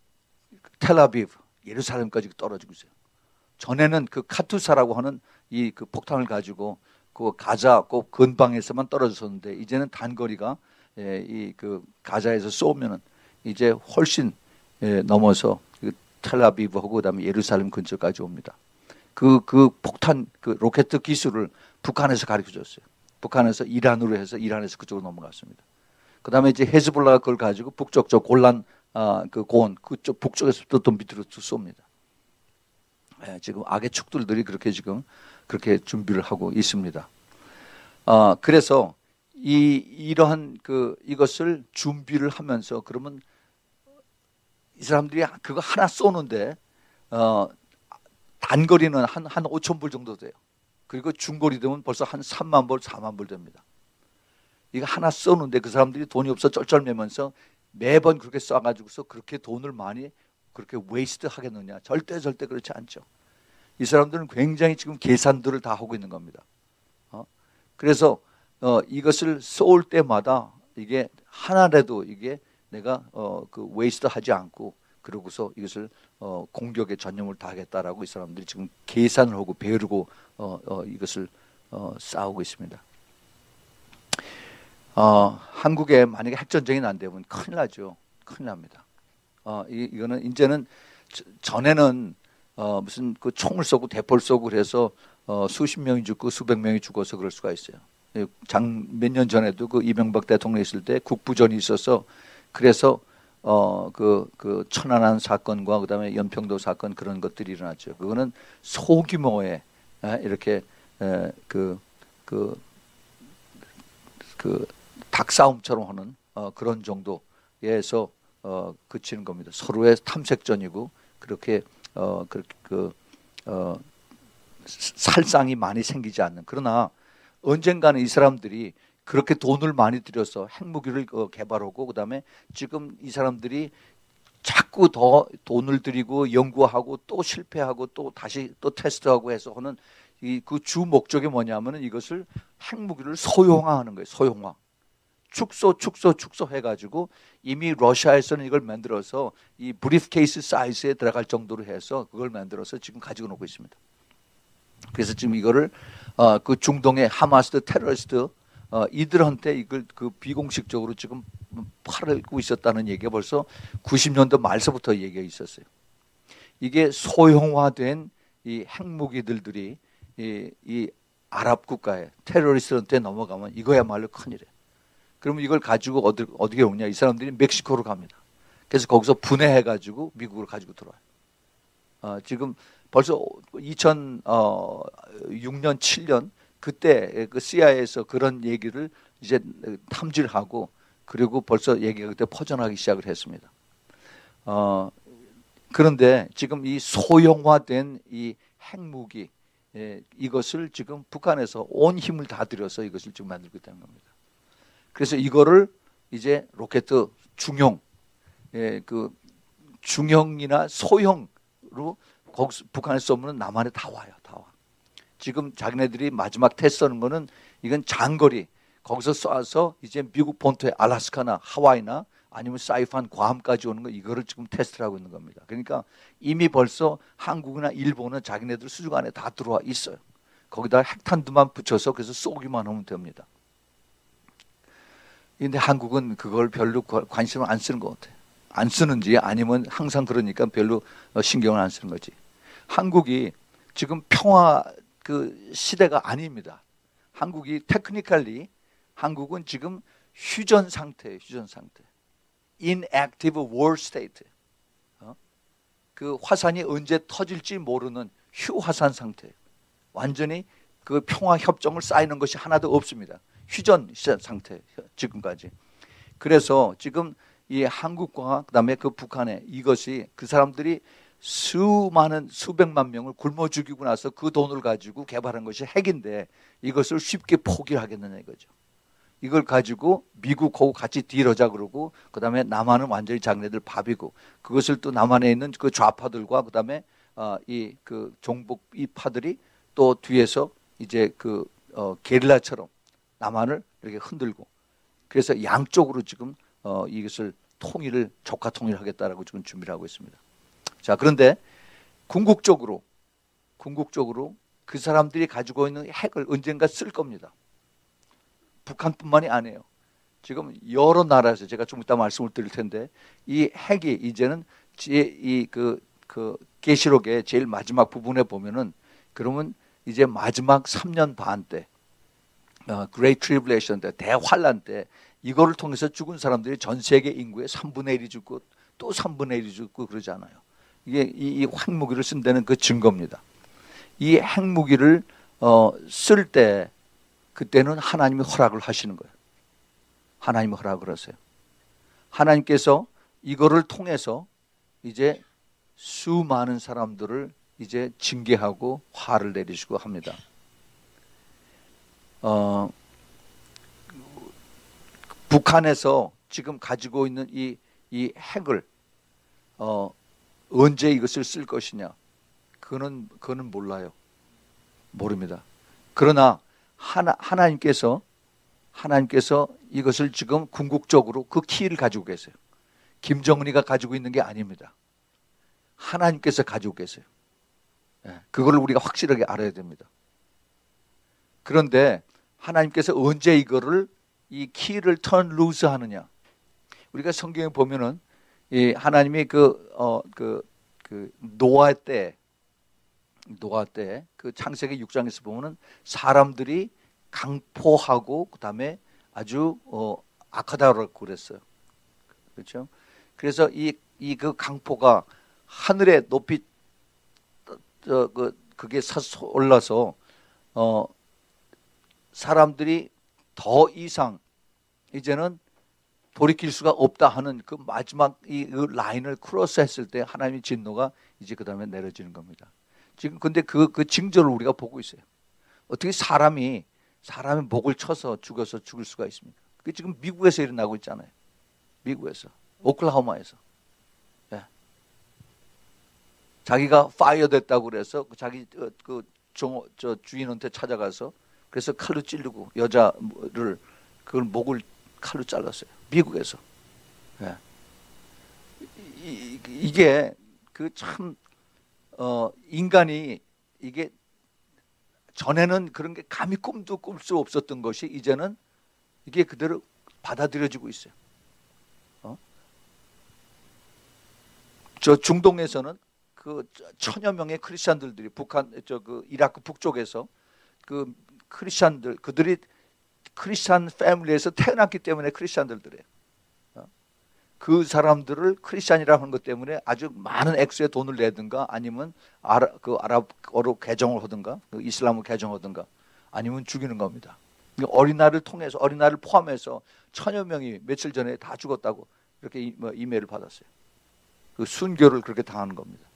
A: 텔아비브 예루살렘까지 떨어지고 있어요. 전에는 그 카투사라고 하는 이 그 폭탄을 가지고 그 가자 그 근방에서만 떨어졌었는데 이제는 단거리가 예, 이 그 가자에서 쏘면은 이제 훨씬 예, 넘어서 그 텔아비브하고 그다음에 예루살렘 근처까지 옵니다. 그, 그 폭탄, 그 로켓 기술을 북한에서 가르쳐 줬어요. 북한에서 이란으로 해서 이란에서 그쪽으로 넘어갔습니다. 그 다음에 이제 헤즈볼라가 그걸 가지고 북쪽, 저 골란, 아, 그 고원, 그쪽 북쪽에서 또, 또 밑으로 쏩니다. 예, 지금 악의 축들들이 그렇게 지금 그렇게 준비를 하고 있습니다. 아, 그래서 이, 이러한 그, 이것을 준비를 하면서 그러면 이 사람들이 그거 하나 쏘는데, 어, 단거리는 한, 한 오천 불 정도 돼요. 그리고 중거리 되면 벌써 한 삼만 불, 사만 불 됩니다. 이거 하나 쏘는데 그 사람들이 돈이 없어 쩔쩔매면서 매번 그렇게 쏴가지고서 그렇게 돈을 많이 그렇게 웨이스트 하겠느냐. 절대 절대 그렇지 않죠. 이 사람들은 굉장히 지금 계산들을 다 하고 있는 겁니다. 어? 그래서 어, 이것을 쏠 때마다 이게 하나라도 이게 내가 어, 그 웨이스트 하지 않고 그러고서 이것을 어, 공격에 전념을 다하겠다라고 이 사람들이 지금 계산을 하고 배우고 어, 어, 이것을 어, 싸우고 있습니다. 어, 한국에 만약에 핵전쟁이 난다면 큰일 나죠. 큰일 납니다. 어, 이, 이거는 이제는 전에는 어, 무슨 그 총을 쏘고 대포를 쏘고 그래서 어, 수십 명이 죽고 수백 명이 죽어서 그럴 수가 있어요. 장 몇 년 전에도 그 이명박 대통령 있을 때 국부전이 있어서 그래서 어, 그, 그 천안함 사건과 그다음에 연평도 사건 그런 것들이 일어났죠. 그거는 소규모의 에, 이렇게 에, 그, 그, 그 닭싸움처럼 하는 어, 그런 정도에서 어, 그치는 겁니다. 서로의 탐색전이고 그렇게 어, 그, 그 어, 살상이 많이 생기지 않는. 그러나 언젠가는 이 사람들이 그렇게 돈을 많이 들여서 핵무기를 개발하고 그다음에 지금 이 사람들이 자꾸 더 돈을 들이고 연구하고 또 실패하고 또 다시 또 테스트하고 해서 하는 이 그 주 목적이 뭐냐면은 이것을 핵무기를 소형화하는 거예요. 소형화. 축소 축소 축소 해가지고 이미 러시아에서는 이걸 만들어서 이 브리프케이스 사이즈에 들어갈 정도로 해서 그걸 만들어서 지금 가지고 오고 있습니다. 그래서 지금 이거를 어, 그 중동의 하마스 테러리스트 어, 이들한테 이걸 그 비공식적으로 지금 팔고 있었다는 얘기가 벌써 구십 년도 말서부터 얘기가 있었어요. 이게 소형화된 이 핵무기들들이 이, 이 아랍 국가에 테러리스트한테 넘어가면 이거야말로 큰일이에요. 그러면 이걸 가지고 어디, 어디에 오냐? 이 사람들이 멕시코로 갑니다. 그래서 거기서 분해해가지고 미국으로 가지고 들어와요. 어, 지금 벌써 이천육 년, 칠 년 그때 그 씨아이에이에서 그런 얘기를 이제 탐지를 하고 그리고 벌써 얘기가 그때 퍼져나가기 시작을 했습니다. 어, 그런데 지금 이 소형화된 이 핵무기 예, 이것을 지금 북한에서 온 힘을 다 들여서 이것을 지금 만들고 있다는 겁니다. 그래서 이거를 이제 로켓 중형, 예, 그 중형이나 소형으로 거기서 북한에 쏘면 남한에 다 와요, 다 와. 지금 자기네들이 마지막 테스트하는 거는 이건 장거리 거기서 쏴서 이제 미국 본토의 알래스카나 하와이나 아니면 사이판, 괌까지 오는 거 이거를 지금 테스트를 하고 있는 겁니다. 그러니까 이미 벌써 한국이나 일본은 자기네들 수중 안에 다 들어와 있어요. 거기다 핵탄두만 붙여서 그래서 쏘기만 하면 됩니다. 근데 한국은 그걸 별로 관심을 안 쓰는 것 같아요. 안 쓰는지 아니면 항상 그러니까 별로 신경을 안 쓰는 거지. 한국이 지금 평화 그 시대가 아닙니다. 한국이 테크니컬리 한국은 지금 휴전 상태예요. 휴전 상태. inactive war state. 어? 그 화산이 언제 터질지 모르는 휴화산 상태예요. 완전히 그 평화 협정을 쌓이는 것이 하나도 없습니다. 휴전 상태 지금까지. 그래서 지금 이 한국과 그다음에 그 북한에 이것이 그 사람들이 수많은 수백만 명을 굶어 죽이고 나서 그 돈을 가지고 개발한 것이 핵인데 이것을 쉽게 포기를 하겠느냐 이거죠. 이걸 가지고 미국하고 같이 딜하자 그러고 그다음에 남한은 완전히 자기네들 밥이고 그것을 또 남한에 있는 그 좌파들과 그다음에 어, 이 그 종북 이파들이 또 뒤에서 이제 그 어, 게릴라처럼 남한을 이렇게 흔들고 그래서 양쪽으로 지금 어, 이것을 통일을 적화 통일하겠다라고 지금 준비를 하고 있습니다. 자, 그런데 궁극적으로 궁극적으로 그 사람들이 가지고 있는 핵을 언젠가 쓸 겁니다. 북한뿐만이 아니에요. 지금 여러 나라에서 제가 좀 이따 말씀을 드릴 텐데 이 핵이 이제는 이그 그 계시록의 제일 마지막 부분에 보면은 그러면 이제 마지막 삼 년 반 때 어, Great Tribulation 때 대환란 때 이거를 통해서 죽은 사람들이 전 세계 인구의 삼분의 일이 죽고 또 삼분의 일이 죽고 그러잖아요. 이게 이, 이 핵무기를 쓴다는 그 증거입니다. 이 핵무기를 어, 쓸 때 그때는 하나님이 허락을 하시는 거예요. 하나님이 허락을 하세요. 하나님께서 이거를 통해서 이제 수많은 사람들을 이제 징계하고 화를 내리시고 합니다. 어, 북한에서 지금 가지고 있는 이, 이 핵을 어, 언제 이것을 쓸 것이냐 그거는, 그거는 몰라요. 모릅니다. 그러나 하나, 하나님께서 하나님께서 이것을 지금 궁극적으로 그 키를 가지고 계세요. 김정은이가 가지고 있는 게 아닙니다. 하나님께서 가지고 계세요. 네, 그걸 우리가 확실하게 알아야 됩니다. 그런데 하나님께서 언제 이거를 이 키를 턴 루스 하느냐? 우리가 성경에 보면은 이 하나님이 그 어 그 그 노아 때 노아 때 그 창세기 육 장에서 보면은 사람들이 강포하고 그다음에 아주 어 악하다고 그랬어요. 그렇죠? 그래서 이 이 그 강포가 하늘에 높이 저 그 그게 솟아 올라서 어 사람들이 더 이상 이제는 돌이킬 수가 없다 하는 그 마지막 이 라인을 크로스했을 때 하나님의 진노가 이제 그 다음에 내려지는 겁니다. 지금 근데 그, 그 징조를 우리가 보고 있어요. 어떻게 사람이 사람의 목을 쳐서 죽어서 죽을 수가 있습니까? 그게 지금 미국에서 일어나고 있잖아요. 미국에서 오클라호마에서 예. 자기가 파이어 됐다고 그래서 자기 그 종, 저 주인한테 찾아가서 그래서 칼로 찌르고 여자를 그걸 목을 칼로 잘랐어요. 미국에서. 예. 이, 이게 그 참 어, 인간이 이게 전에는 그런 게 감히 꿈도 꿀 수 없었던 것이 이제는 이게 그대로 받아들여지고 있어요. 어? 저 중동에서는 그 천여 명의 크리스천들이 북한 저 그 이라크 북쪽에서 그 크리스천들 그들이 크리스천 패밀리에서 태어났기 때문에 크리스천들이에요. 그 사람들을 크리스천이라고 하는 것 때문에 아주 많은 액수의 돈을 내든가 아니면 아라, 그 아랍어로 개정을 하든가 그 이슬람을 개정하든가 아니면 죽이는 겁니다. 어린아이를 통해서 어린아이를 포함해서 천여 명이 며칠 전에 다 죽었다고 이렇게 이, 뭐, 이메일을 받았어요. 그 순교를 그렇게 당하는 겁니다.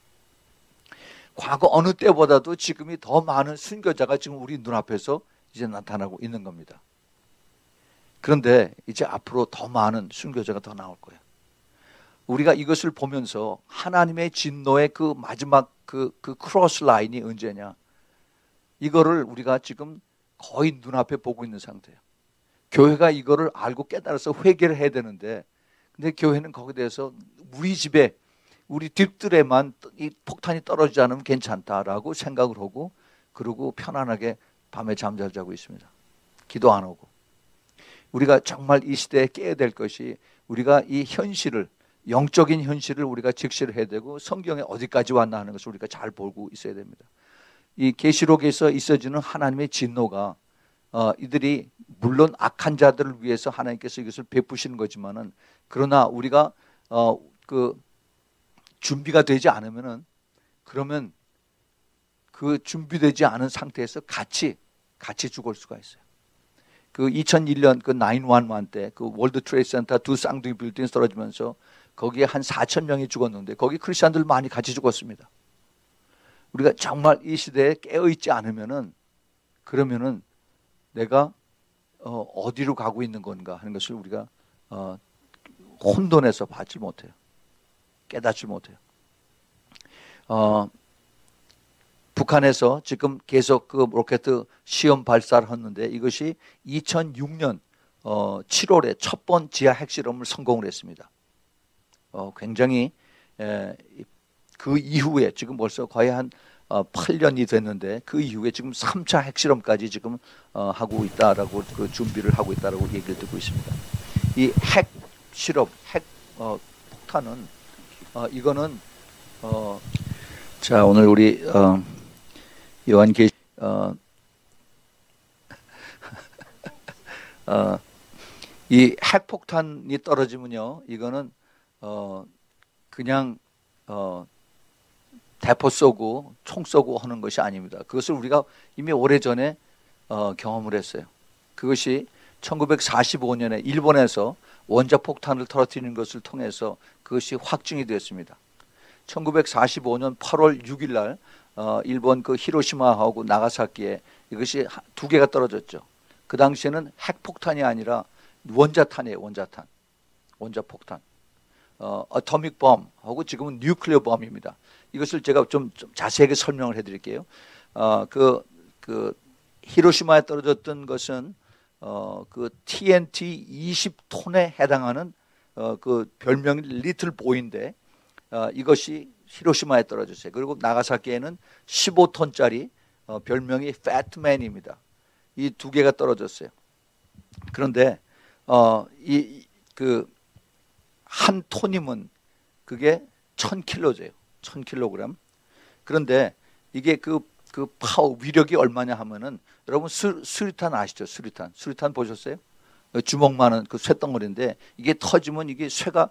A: 과거 어느 때보다도 지금이 더 많은 순교자가 지금 우리 눈앞에서 이제 나타나고 있는 겁니다. 그런데 이제 앞으로 더 많은 순교자가 더 나올 거예요. 우리가 이것을 보면서 하나님의 진노의 그 마지막 그, 그 크로스 라인이 언제냐. 이거를 우리가 지금 거의 눈앞에 보고 있는 상태예요. 교회가 이거를 알고 깨달아서 회개를 해야 되는데 근데 교회는 거기에 대해서 우리 집에 우리 뒷뜰에만 이 폭탄이 떨어지지 않으면 괜찮다라고 생각을 하고 그러고 편안하게 밤에 잠잘 자고 있습니다. 기도 안 하고. 우리가 정말 이 시대에 깨야 될 것이 우리가 이 현실을 영적인 현실을 우리가 직시를 해야 되고 성경에 어디까지 왔나 하는 것을 우리가 잘 보고 있어야 됩니다. 이 계시록에서 있어지는 하나님의 진노가 어, 이들이 물론 악한 자들을 위해서 하나님께서 이것을 베푸시는 거지만은 그러나 우리가 어, 그 준비가 되지 않으면은 그러면 그 준비되지 않은 상태에서 같이 같이 죽을 수가 있어요. 그 이천일 년 그 나인일일 때 그 월드 트레이드 센터 두 쌍둥이 빌딩이 떨어지면서 거기에 한 사천 명이 죽었는데 거기 크리스천들 많이 같이 죽었습니다. 우리가 정말 이 시대에 깨어 있지 않으면은 그러면은 내가 어, 어디로 가고 있는 건가 하는 것을 우리가 어, 혼돈해서 받지 못해요. 깨닫지 못해요. 어, 북한에서 지금 계속 그 로켓 시험 발사를 했는데 이것이 이천육 년 어, 칠월에 첫 번 지하 핵실험을 성공을 했습니다. 어, 굉장히 에, 그 이후에 지금 벌써 거의 한 어, 팔 년이 됐는데 그 이후에 지금 삼 차 핵실험까지 지금 어, 하고 있다라고 그 준비를 하고 있다라고 얘기를 듣고 있습니다. 이 핵실험, 핵 어, 폭탄은 어, 이거는 어, 자 오늘 우리 어, 요한계시 어, 어, 이 핵폭탄이 떨어지면요, 이거는 어, 그냥 어, 대포 쏘고 총 쏘고 하는 것이 아닙니다. 그것을 우리가 이미 오래전에 어, 경험을 했어요. 그것이 천구백사십오 년에 일본에서 원자폭탄을 터뜨리는 것을 통해서 그것이 확증이 되었습니다. 천구백사십오 년 팔월 육일 날 어, 일본 그 히로시마하고 나가사키에 이것이 두 개가 떨어졌죠. 그 당시에는 핵폭탄이 아니라 원자탄이에요. 원자탄, 원자폭탄. 어, 어토믹 범하고 지금은 뉴클리어 범입니다. 이것을 제가 좀, 좀 자세하게 설명을 해드릴게요. 어, 그, 그 히로시마에 떨어졌던 것은 어, 그 티엔티 이십 톤에 해당하는 어, 그 별명이 리틀 보이인데 어, 이것이 히로시마에 떨어졌어요. 그리고 나가사키에는 십오 톤짜리 어, 별명이 패트맨입니다. 이 두 개가 떨어졌어요. 그런데 어, 이 그 한 톤이면 그게 천 킬로제요. 천 킬로그램. 그런데 이게 그, 그 파워, 위력이 얼마냐 하면은 여러분 수, 수류탄 아시죠? 수류탄. 수류탄 보셨어요? 주먹만한 그 쇳덩어리인데 이게 터지면 이게 쇠가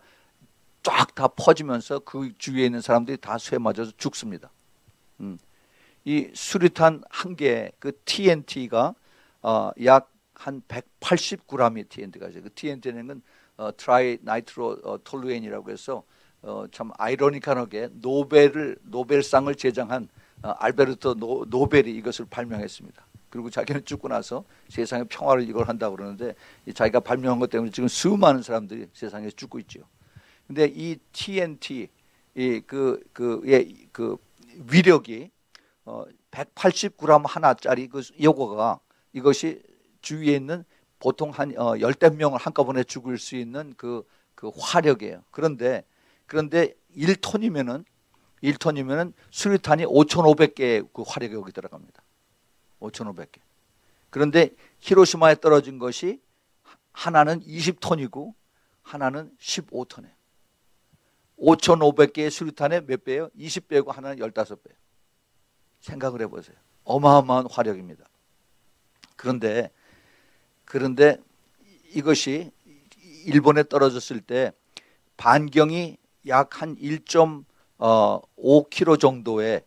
A: 쫙 다 퍼지면서 그 주위에 있는 사람들이 다 쇠 맞아서 죽습니다. 음. 이 수류탄 한 개, 그 티엔티가 어, 약 한 백팔십 그램이 티엔티가 있어요. 그 티엔티는 건 어, 트라이 나이트로 어, 톨루엔이라고 해서 어, 참 아이러니컬하게 노벨을 노벨상을 제정한 어, 알베르토 노, 노벨이 이것을 발명했습니다. 그리고 자기는 죽고 나서 세상에 평화를 이걸 한다고 그러는데 이 자기가 발명한 것 때문에 지금 수많은 사람들이 세상에 죽고 있죠. 근데 이 티엔티 이그 그, 예, 그 위력이 어, 백팔십 그램 하나짜리 그 요거가 이것이 주위에 있는 보통 한 어, 열댓 명을 한꺼번에 죽일 수 있는 그, 그 화력이에요. 그런데 그런데 일 톤이면은 일 톤이면은 수류탄이 오천오백 개의 그 화력이 여기 들어갑니다. 오천오백 개. 그런데 히로시마에 떨어진 것이 하나는 이십 톤이고 하나는 십오 톤이에요. 오천오백 개의 수류탄에 몇 배예요? 이십 배고 하나는 십오 배. 생각을 해보세요. 어마어마한 화력입니다. 그런데 그런데 이것이 일본에 떨어졌을 때 반경이 약 한 일 점 오 킬로미터 정도의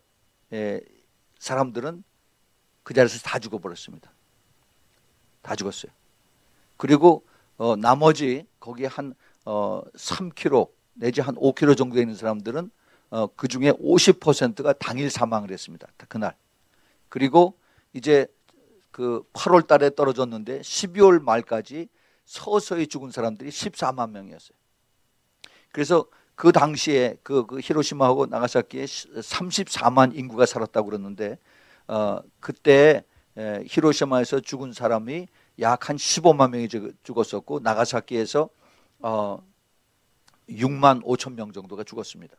A: 사람들은 그 자리에서 다 죽어버렸습니다. 다 죽었어요. 그리고 어, 나머지 거기 한 어, 삼 킬로미터 내지 한 오 킬로미터 정도에 있는 사람들은 어, 그 중에 오십 퍼센트가 당일 사망을 했습니다. 그날. 그리고 이제 그 팔월 달에 떨어졌는데 십이월 말까지 서서히 죽은 사람들이 십사만 명이었어요. 그래서 그 당시에 그, 그 히로시마하고 나가사키에 삼십사만 인구가 살았다고 그러는데 어, 그때 에, 히로시마에서 죽은 사람이 약 한 십오만 명이 죽었었고 나가사키에서 어, 육만 오천 명 정도가 죽었습니다.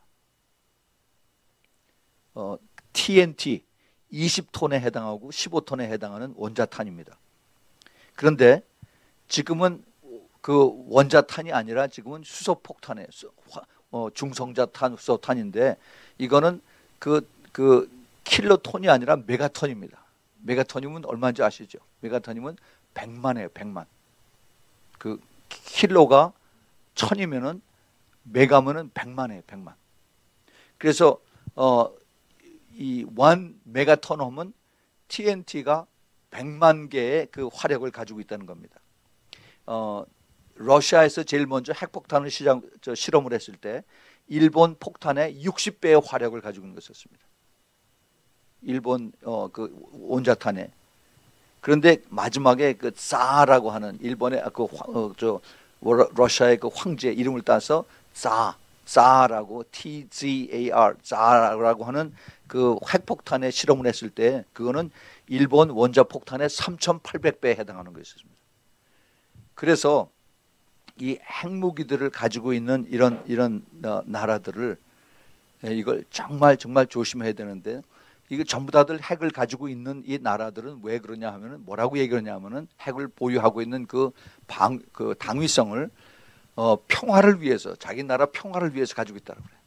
A: 어, 티엔티 이십 톤에 해당하고 십오 톤에 해당하는 원자탄입니다. 그런데 지금은 그 원자탄이 아니라 지금은 수소폭탄에 어, 중성자탄, 수소탄인데 이거는 그, 그 킬로톤이 아니라 메가톤입니다. 메가톤이면 얼마인지 아시죠? 메가톤이면 백만이에요, 백만. 그 킬로가 천이면은 메가면은 백만이에요, 백만. 그래서 어, 이 원 메가톤 하면 티엔티가 백만 개의 그 화력을 가지고 있다는 겁니다. 어, 러시아에서 제일 먼저 핵폭탄을 시작, 저, 실험을 했을 때 일본 폭탄의 육십 배의 화력을 가지고 있는 것이었습니다. 일본 어, 그 원자탄에. 그런데 마지막에 그 자라고 하는 일본의 그 어, 저 러시아의 그 황제 이름을 따서 자, 자라고 티 지 에이 알 자라고 하는 그 핵폭탄에 실험을 했을 때 그거는 일본 원자폭탄의 삼천팔백 배에 해당하는 것이었습니다. 그래서 이 핵무기들을 가지고 있는 이런 이런 나라들을 이걸 정말 정말 조심해야 되는데 이게 전부 다들 핵을 가지고 있는 이 나라들은 왜 그러냐 하면은 뭐라고 얘기하냐 하면은 핵을 보유하고 있는 그 방 그 당위성을 어, 평화를 위해서 자기 나라 평화를 위해서 가지고 있다고 그래요.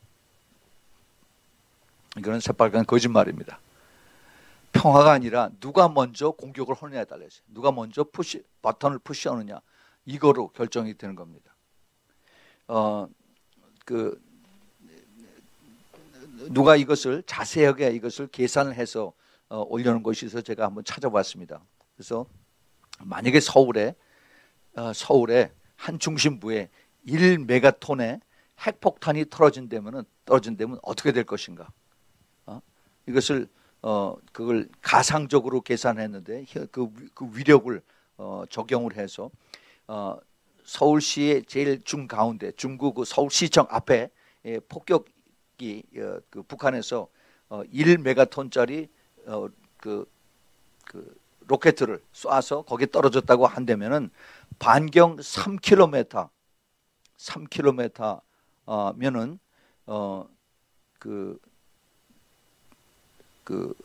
A: 이거는 새빨간 거짓말입니다. 평화가 아니라 누가 먼저 공격을 하느냐에 달려 있어요. 누가 먼저 푸시 버튼을 푸시하느냐 이거로 결정이 되는 겁니다. 어, 그 누가 이것을 자세하게 이것을 계산을 해서 어, 올려놓은 것이 있어서 제가 한번 찾아봤습니다. 그래서 만약에 서울에 어, 서울에 한 중심부에 일 메가톤의 핵폭탄이 떨어진다면은 떨어진다면 어떻게 될 것인가? 어? 이것을 어, 그걸 가상적으로 계산했는데 그, 그 위력을 어, 적용을 해서 어, 서울시의 제일 중가운데 중구 그 서울시청 앞에 예, 폭격기 어, 그 북한에서 어, 일 메가톤짜리 어, 그, 그 로켓을 쏴서 거기에 떨어졌다고 한다면은 반경 삼 킬로미터 삼 킬로미터면은 어, 그 그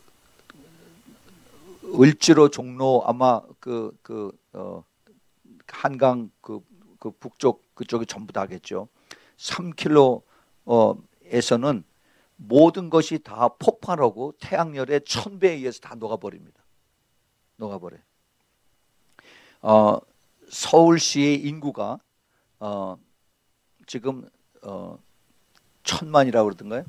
A: 을지로 종로 아마 그 그 어 한강 그, 그 북쪽 그쪽이 전부 다겠죠. 삼 킬로미터에서는 모든 것이 다 폭발하고 태양열의 천 배에 의해서 다 녹아버립니다. 녹아버려. 어, 서울시의 인구가 어, 지금 어, 천만이라고 그러던가요?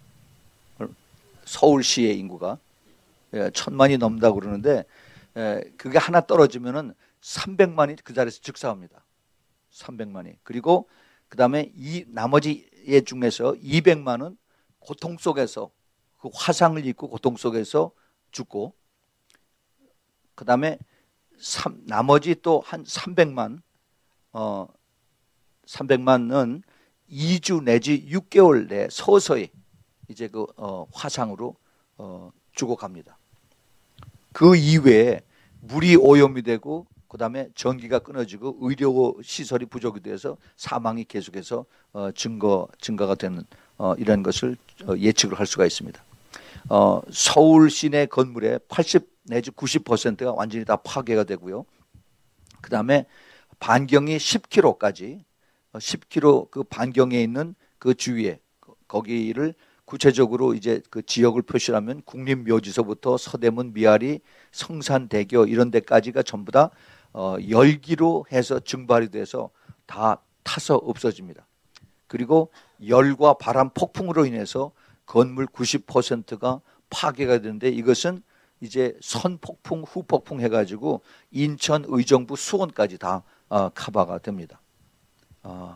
A: 서울시의 인구가 예, 천만이 넘는다고 그러는데 예, 그게 하나 떨어지면은 삼백만이 그 자리에서 즉사합니다. 삼백만이. 그리고 그 다음에 이 나머지 예 중에서 이백만은 고통 속에서 그 화상을 입고 고통 속에서 죽고 그 다음에 나머지 또 한 삼백만 어, 삼백만은 이 주 내지 육 개월 내에 서서히 이제 그 어, 화상으로 어, 죽어갑니다. 그 이외에 물이 오염이 되고 그 다음에 전기가 끊어지고 의료 시설이 부족이 돼서 사망이 계속해서 어, 증거 증가가 되는 어, 이런 것을 어, 예측을 할 수가 있습니다. 어, 서울 시내 건물의 팔십 내지 구십 퍼센트가 완전히 다 파괴가 되고요. 그 다음에 반경이 십 킬로미터까지 십 킬로미터 그 반경에 있는 그 주위에 거기를 구체적으로 이제 그 지역을 표시하면 국립묘지서부터 서대문, 미아리, 성산대교 이런 데까지가 전부 다 어, 열기로 해서 증발이 돼서 다 타서 없어집니다. 그리고 열과 바람 폭풍으로 인해서 건물 구십 퍼센트가 파괴가 되는데 이것은 이제 선폭풍, 후폭풍 해가지고 인천, 의정부, 수원까지 다 어, 커버가 됩니다. 어,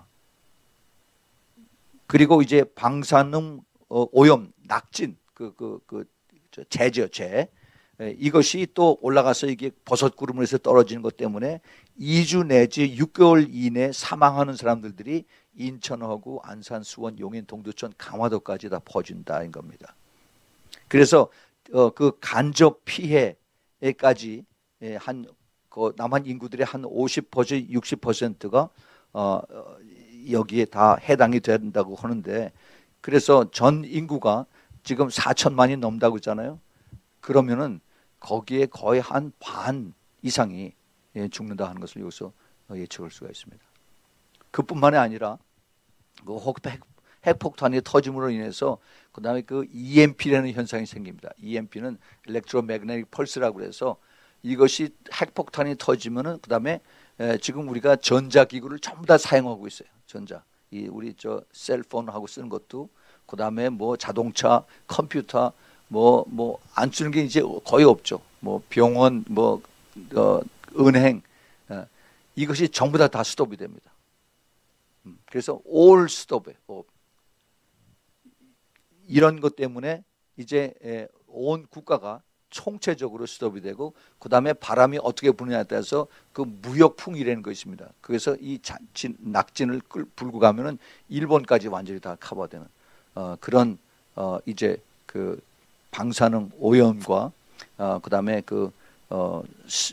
A: 그리고 이제 방사능 어, 오염, 낙진, 그, 그, 그, 재죠, 재. 에, 이것이 또 올라가서 이게 버섯 구름을 해서 떨어지는 것 때문에 이 주 내지 육 개월 이내 사망하는 사람들이 인천하고 안산, 수원, 용인, 동두천, 강화도까지 다 퍼진다는 겁니다. 그래서 어, 그 간접 피해까지 예, 한 그 남한 인구들의 한 오십 퍼센트, 육십 퍼센트가 어, 여기에 다 해당이 된다고 하는데 그래서 전 인구가 지금 사천만이 넘다고 했잖아요. 그러면은 거기에 거의 한 반 이상이 예, 죽는다 하는 것을 여기서 예측할 수가 있습니다. 그뿐만이 아니라 그 핵, 핵폭탄이 터짐으로 인해서 그 다음에 그 이엠피라는 현상이 생깁니다. 이엠피는 Electromagnetic Pulse라고 해서 이것이 핵폭탄이 터지면은 그 다음에 지금 우리가 전자기구를 전부 다 사용하고 있어요. 전자. 이 우리 저 셀폰하고 쓰는 것도 그 다음에 뭐 자동차, 컴퓨터 뭐 뭐 안 쓰는 게 이제 거의 없죠. 뭐 병원, 뭐 어, 은행 어, 이것이 전부 다 다 스톱이 됩니다. 음, 그래서 all stop에 어, 이런 것 때문에 이제 에, 온 국가가 총체적으로 스톱이 되고 그 다음에 바람이 어떻게 부느냐에 따라서 그 무역풍이라는 것입니다. 그래서 이 잔진, 낙진을 끌, 불고 가면은 일본까지 완전히 다 커버되는 어, 그런 어, 이제 그 방사능 오염과 어, 그 다음에 그 어, 시,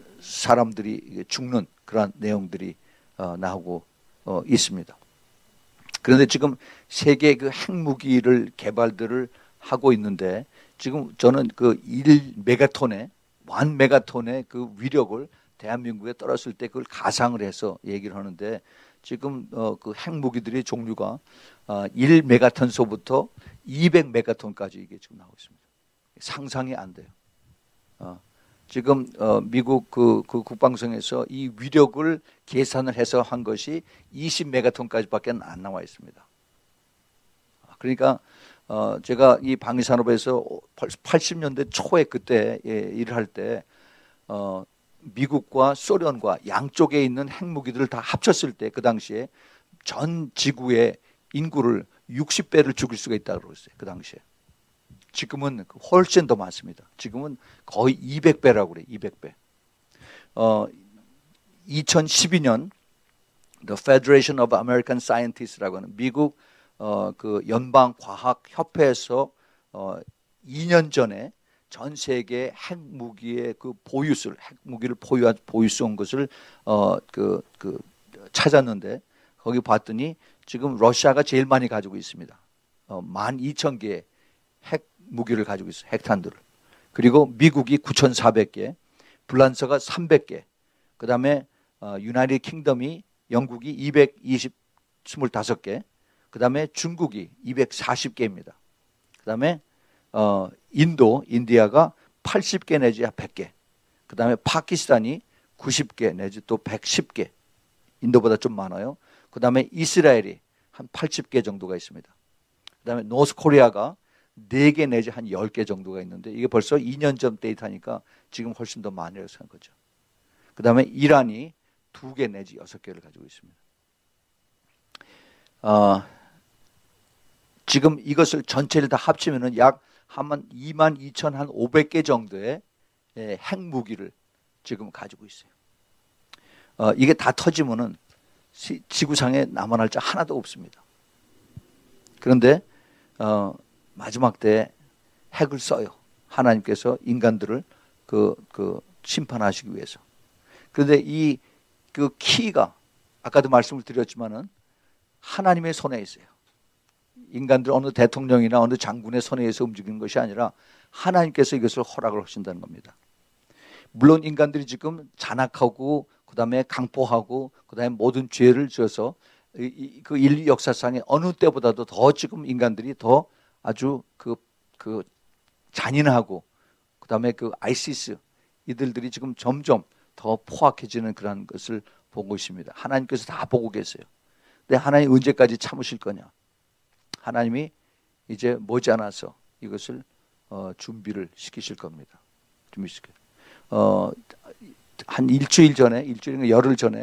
A: 사람들이 죽는 그런 내용들이 어, 나오고 어, 있습니다. 그런데 지금 세계 그 핵무기를 개발들을 하고 있는데 지금 저는 그 일 메가톤의 일 메가톤의 그 위력을 대한민국에 떨었을 때 그걸 가상을 해서 얘기를 하는데 지금 어 그 핵무기들의 종류가 어 일 메가톤서부터 이백 메가톤까지 이게 지금 나오고 있습니다. 상상이 안 돼요. 어 지금 어 미국 그, 그 국방성에서 이 위력을 계산을 해서 한 것이 이십 메가톤까지밖에 안 나와 있습니다. 그러니까 어 제가 이 방위산업에서 팔십 년대 초에 그때 예, 일을 할 때 어 미국과 소련과 양쪽에 있는 핵무기들을 다 합쳤을 때 그 당시에 전 지구의 인구를 육십 배를 죽일 수가 있다고 그랬어요. 그 당시에. 지금은 훨씬 더 많습니다. 지금은 거의 이백 배라고 그래요. 이백 배. 어 이천십이 년 The Federation of American Scientists라고 하는 미국 어, 그 연방과학협회에서 어, 이 년 전에 전 세계 핵무기의 그 보유수를 핵무기를 보유한 보유수온 것을 어, 그, 그 찾았는데 거기 봤더니 지금 러시아가 제일 많이 가지고 있습니다. 어, 만 이천 개의 핵무기를 가지고 있어요. 핵탄두를. 그리고 미국이 구천사백 개, 불란서가 삼백 개, 그 다음에 어, 유나이티드 킹덤이 영국이 이백이십, 이십오 개, 그 다음에 중국이 이백사십 개입니다. 그 다음에 어, 인도, 인디아가 팔십 개 내지 백 개. 그 다음에 파키스탄이 구십 개 내지 또 백십 개. 인도보다 좀 많아요. 그 다음에 이스라엘이 한 팔십 개 정도가 있습니다. 그 다음에 노스코리아가 네 개 내지 한 열 개 정도가 있는데 이게 벌써 이 년 전 데이터니까 지금 훨씬 더 많이라고 생각한 거죠. 그 다음에 이란이 두 개 내지 여섯 개를 가지고 있습니다. 어, 지금 이것을 전체를 다 합치면은 약 한 이만 이천오백 개 정도의 핵무기를 지금 가지고 있어요. 어, 이게 다 터지면은 지구상에 남아날 자 하나도 없습니다. 그런데 어, 마지막 때 핵을 써요. 하나님께서 인간들을 그, 그 심판하시기 위해서. 그런데 이 그 키가 아까도 말씀을 드렸지만은 하나님의 손에 있어요. 인간들 어느 대통령이나 어느 장군의 손에 의해서 움직이는 것이 아니라 하나님께서 이것을 허락을 하신다는 겁니다. 물론 인간들이 지금 잔악하고 그 다음에 강포하고 그 다음에 모든 죄를 지어서 그 인류 역사상의 어느 때보다도 더 지금 인간들이 더 아주 그, 그 잔인하고 그다음에 그 아이시스 이들들이 지금 점점 더 포악해지는 그런 것을 보고 있습니다. 하나님께서 다 보고 계세요. 근데 하나님 언제까지 참으실 거냐? 하나님이 이제 머지않아서 이것을 어, 준비를 시키실 겁니다. 준비시켜. 어, 한 일주일 전에, 일주일 열흘 전에,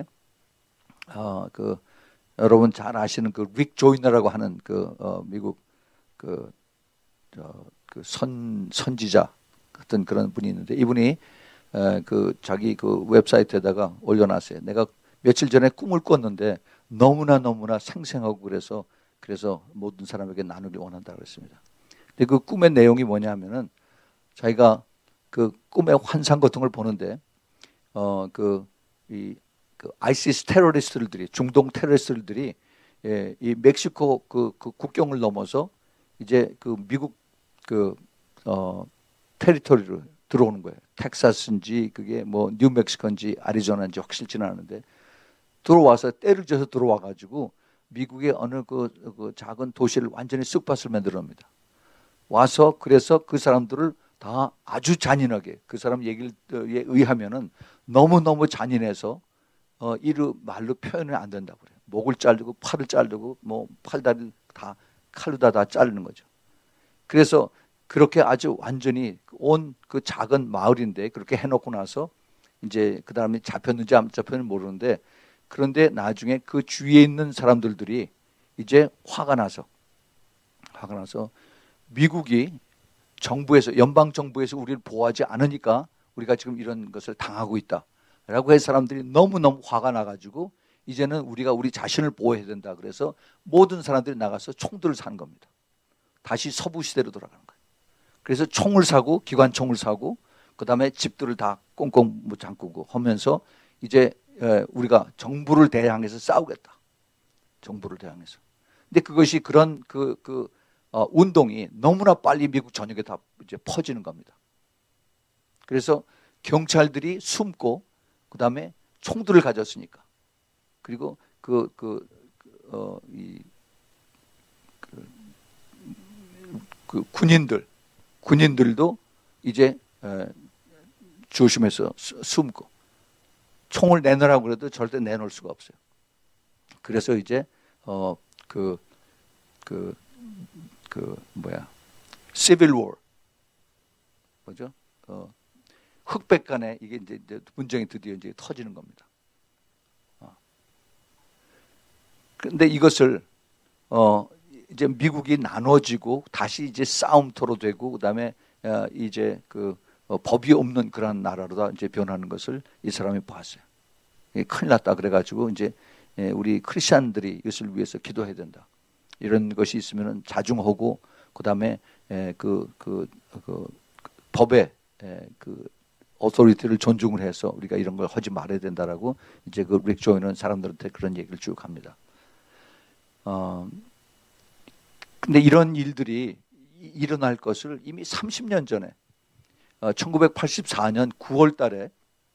A: 어, 그 여러분 잘 아시는 그 릭 조이너라고 하는 그 어, 미국 그, 어, 그 선, 선지자 같은 그런 분이 있는데 이분이 에, 그 자기 그 웹사이트에다가 올려놨어요. 내가 며칠 전에 꿈을 꿨는데 너무나 너무나 생생하고 그래서 그래서 모든 사람에게 나누길 원한다 그랬습니다. 근데 그 꿈의 내용이 뭐냐면은 자기가 그 꿈의 환상 같은 걸 보는데 어 그 이 그 아이시스 테러리스트들이 중동 테러리스트들이 예, 이 멕시코 그, 그 국경을 넘어서 이제 그 미국 그 어 테리토리로 들어오는 거예요. 텍사스인지 그게 뭐 뉴멕시코인지 아리조나인지 확실치는 않은데 들어와서 때를 져서 들어와 가지고 미국의 어느 그, 그 작은 도시를 완전히 쑥밭을 만들어냅니다. 와서 그래서 그 사람들을 다 아주 잔인하게 그 사람 얘기에 의하면은 너무너무 잔인해서 어, 이르 말로 표현이 안 된다고 그래요. 목을 자르고 팔을 자르고 뭐 팔다리 다 칼로 다, 다 자르는 거죠. 그래서 그렇게 아주 완전히 온 그 작은 마을인데 그렇게 해놓고 나서 이제 그 다음에 잡혔는지 안 잡혔는지 모르는데 그런데 나중에 그 주위에 있는 사람들이 이제 화가 나서 화가 나서 미국이 정부에서 연방 정부에서 우리를 보호하지 않으니까 우리가 지금 이런 것을 당하고 있다라고 해서 사람들이 너무너무 화가 나가지고 이제는 우리가 우리 자신을 보호해야 된다. 그래서 모든 사람들이 나가서 총들을 산 겁니다. 다시 서부 시대로 돌아가는 거예요. 그래서 총을 사고 기관총을 사고 그다음에 집들을 다 꽁꽁 잠그고 하면서 이제 우리가 정부를 대항해서 싸우겠다. 정부를 대항해서. 근데 그것이 그런 그, 그 어, 운동이 너무나 빨리 미국 전역에 다 이제 퍼지는 겁니다. 그래서 경찰들이 숨고 그다음에 총들을 가졌으니까 그리고 그, 그, 어, 이, 그, 그 군인들 군인들도 이제 에, 조심해서 수, 숨고 총을 내놓으라고 그래도 절대 내놓을 수가 없어요. 그래서 이제 어 그 그 그 뭐야 시빌 워 뭐죠? 어 흑백 간에 이게 이제, 이제 분쟁이 드디어 이제 터지는 겁니다. 어. 그런데 이것을 어 이제 미국이 나눠지고 다시 이제 싸움터로 되고 그다음에 어, 이제 그 어, 법이 없는 그런 나라로 이제 변하는 것을 이 사람이 봤어요. 예, 큰일 났다 그래가지고 이제 예, 우리 크리스천들이 이것을 위해서 기도해야 된다. 이런 것이 있으면은 자중하고 그다음에 예, 그, 그, 그 법의 예, 그 어토리티를 존중을 해서 우리가 이런 걸 하지 말아야 된다라고 이제 그 릭 조이는 사람들한테 그런 얘기를 쭉 합니다. 어, 근데 이런 일들이 일어날 것을 이미 삼십 년 전에 어, 천구백팔십사 년 구월 달에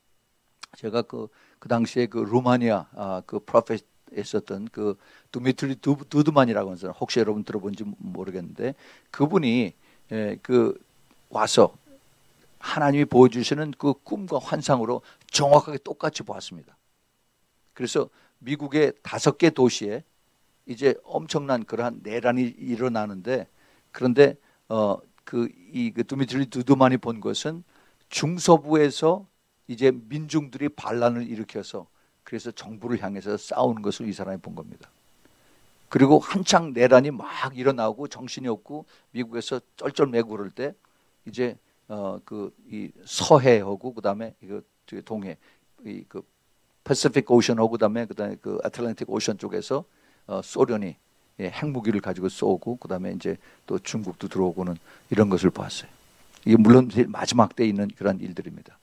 A: 제가 그, 그 당시에 그 루마니아 아, 그 프로페트 있었던 그 두미트리 두드만이라고 하는 사람 혹시 여러분 들어본지 모르겠는데 그분이 예, 그 와서 하나님이 보여주시는 그 꿈과 환상으로 정확하게 똑같이 보았습니다. 그래서 미국의 다섯 개 도시에 이제 엄청난 그러한 내란이 일어나는데 그런데 어, 그, 이, 그 두미트리 두드만이 본 것은 중서부에서 이제 민중들이 반란을 일으켜서 그래서 정부를 향해서 싸우는 것을 이 사람이 본 겁니다. 그리고 한창 내란이 막 일어나고 정신이 없고 미국에서 쩔쩔매고 그럴 때 이제 어, 그, 이 서해하고 그 다음에 이거 동해, 이 그 패시픽 오션하고 그 다음에 그 다음에 그 아틀란틱 오션 쪽에서 어, 소련이 예, 핵무기를 가지고 쏘고 그 다음에 이제 또 중국도 들어오고는 이런 것을 봤어요. 이게 물론 제일 마지막 때 있는 그런 일들입니다.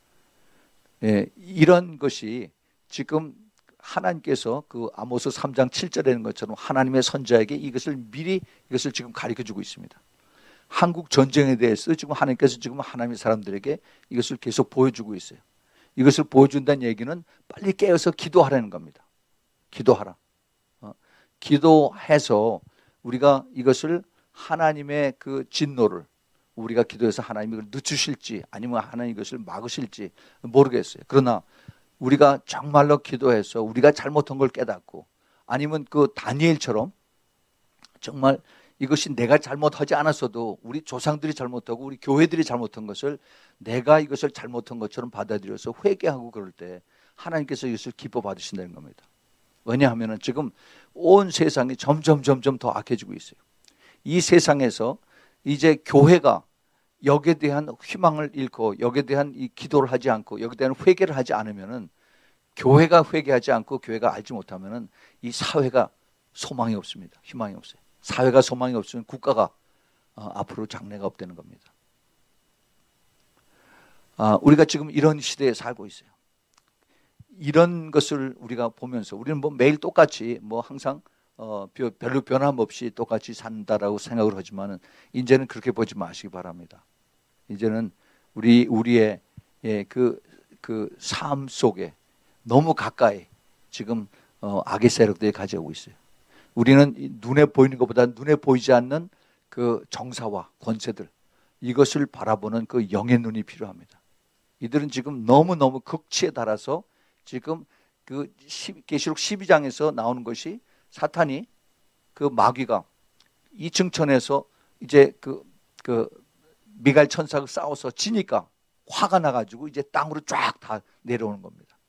A: 예, 이런 것이 지금 하나님께서 그 아모스 삼 장 칠 절에 있는 것처럼 하나님의 선지자에게 이것을 미리 이것을 지금 가르쳐 주고 있습니다. 한국 전쟁에 대해서 지금 하나님께서 지금 하나님의 사람들에게 이것을 계속 보여주고 있어요. 이것을 보여준다는 얘기는 빨리 깨어서 기도하라는 겁니다. 기도하라. 기도해서 우리가 이것을 하나님의 그 진노를 우리가 기도해서 하나님이 이걸 늦추실지 아니면 하나님 이것을 막으실지 모르겠어요. 그러나 우리가 정말로 기도해서 우리가 잘못한 걸 깨닫고 아니면 그 다니엘처럼 정말 이것이 내가 잘못하지 않았어도 우리 조상들이 잘못하고 우리 교회들이 잘못한 것을 내가 이것을 잘못한 것처럼 받아들여서 회개하고 그럴 때 하나님께서 이것을 기뻐 받으신다는 겁니다. 왜냐하면 지금 온 세상이 점점 점점 더 악해지고 있어요. 이 세상에서 이제 교회가 여기에 대한 희망을 잃고 여기에 대한 이 기도를 하지 않고 여기에 대한 회개를 하지 않으면은 교회가 회개하지 않고 교회가 알지 못하면은 이 사회가 소망이 없습니다. 희망이 없어요. 사회가 소망이 없으면 국가가 어, 앞으로 장래가 없다는 겁니다. 아, 우리가 지금 이런 시대에 살고 있어요. 이런 것을 우리가 보면서 우리는 뭐 매일 똑같이 뭐 항상 어, 별로 변함없이 똑같이 산다라고 생각을 하지만은 이제는 그렇게 보지 마시기 바랍니다. 이제는 우리 우리의 예, 그 그 삶 속에 너무 가까이 지금 어, 악의 세력들이 가져오고 있어요. 우리는 눈에 보이는 것보다 눈에 보이지 않는 그 정사와 권세들 이것을 바라보는 그 영의 눈이 필요합니다. 이들은 지금 너무너무 극치에 달아서 지금 그 계시록 십이 장에서 나오는 것이 사탄이 그 마귀가 이층천에서 이제 그, 그 미갈 천사가 싸워서 지니까 화가 나가지고 이제 땅으로 쫙 다 내려오는 겁니다.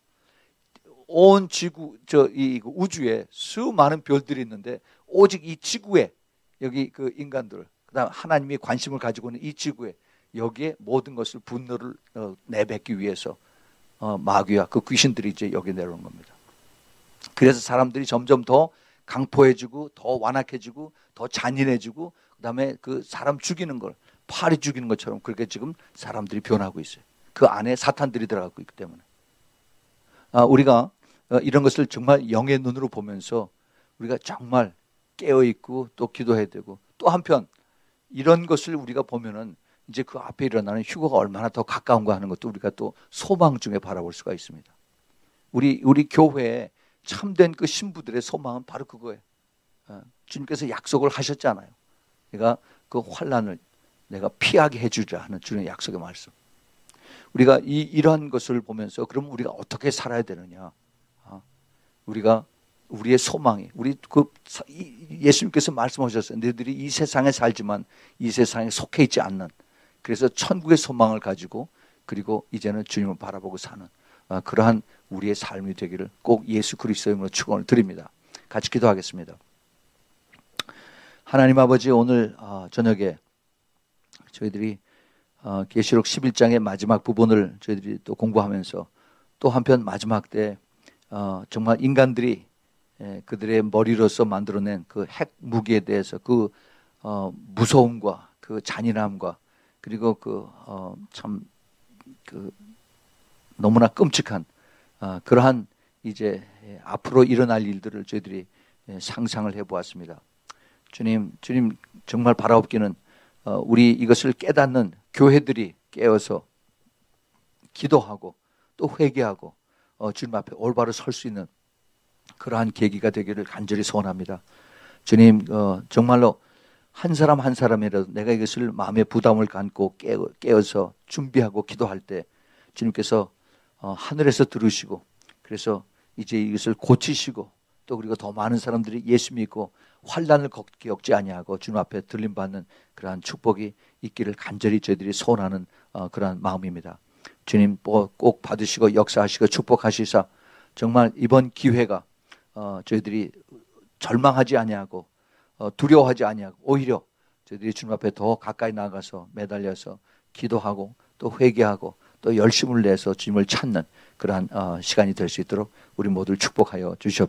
A: 온 지구, 저, 이 우주에 수많은 별들이 있는데 오직 이 지구에 여기 그 인간들, 그 다음 하나님이 관심을 가지고 있는 이 지구에 여기에 모든 것을 분노를 어, 내뱉기 위해서 어, 마귀와 그 귀신들이 이제 여기 내려오는 겁니다. 그래서 사람들이 점점 더 강포해지고 더 완악해지고 더 잔인해지고 그다음에 그 사람 죽이는 걸 파리 죽이는 것처럼 그렇게 지금 사람들이 변하고 있어요. 그 안에 사탄들이 들어가고 있기 때문에 아, 우리가 이런 것을 정말 영의 눈으로 보면서 우리가 정말 깨어있고 또 기도해야 되고 또 한편 이런 것을 우리가 보면은 이제 그 앞에 일어나는 휴거가 얼마나 더 가까운가 하는 것도 우리가 또 소망 중에 바라볼 수가 있습니다. 우리 우리 교회에 참된 그 신부들의 소망은 바로 그거예요. 주님께서 약속을 하셨잖아요. 내가 그 환난을 내가 피하게 해주자 하는 주님의 약속의 말씀. 우리가 이 이러한 것을 보면서 그럼 우리가 어떻게 살아야 되느냐? 우리가 우리의 소망이 우리 그 예수님께서 말씀하셨어요. 너희들이 이 세상에 살지만 이 세상에 속해 있지 않는 그래서 천국의 소망을 가지고 그리고 이제는 주님을 바라보고 사는 그러한 우리의 삶이 되기를 꼭 예수 그리스도의 이름으로 축원을 드립니다. 같이 기도하겠습니다. 하나님 아버지 오늘 저녁에 저희들이 계시록 십일 장의 마지막 부분을 저희들이 또 공부하면서 또 한편 마지막 때 정말 인간들이 그들의 머리로서 만들어낸 그 핵 무기에 대해서 그 무서움과 그 잔인함과 그리고 그 참 그 너무나 끔찍한 그러한 이제 앞으로 일어날 일들을 저희들이 상상을 해보았습니다. 주님, 주님 정말 바라옵기는 우리 이것을 깨닫는 교회들이 깨어서 기도하고 또 회개하고 주님 앞에 올바로 설 수 있는 그러한 계기가 되기를 간절히 소원합니다. 주님 정말로 한 사람 한 사람이라도 내가 이것을 마음의 부담을 갖고 깨어, 깨어서 준비하고 기도할 때 주님께서 하늘에서 들으시고 그래서 이제 이것을 고치시고 또 그리고 더 많은 사람들이 예수 믿고 환난을 겪지 아니하고 주님 앞에 들림받는 그러한 축복이 있기를 간절히 저희들이 소원하는 그러한 마음입니다. 주님 꼭 받으시고 역사하시고 축복하시사 정말 이번 기회가 저희들이 절망하지 아니하고 두려워하지 아니하고 오히려 저희들이 주님 앞에 더 가까이 나가서 매달려서 기도하고 또 회개하고 또 열심을 내서 주님을 찾는 그러한 시간이 될 수 있도록 우리 모두를 축복하여 주시옵소서.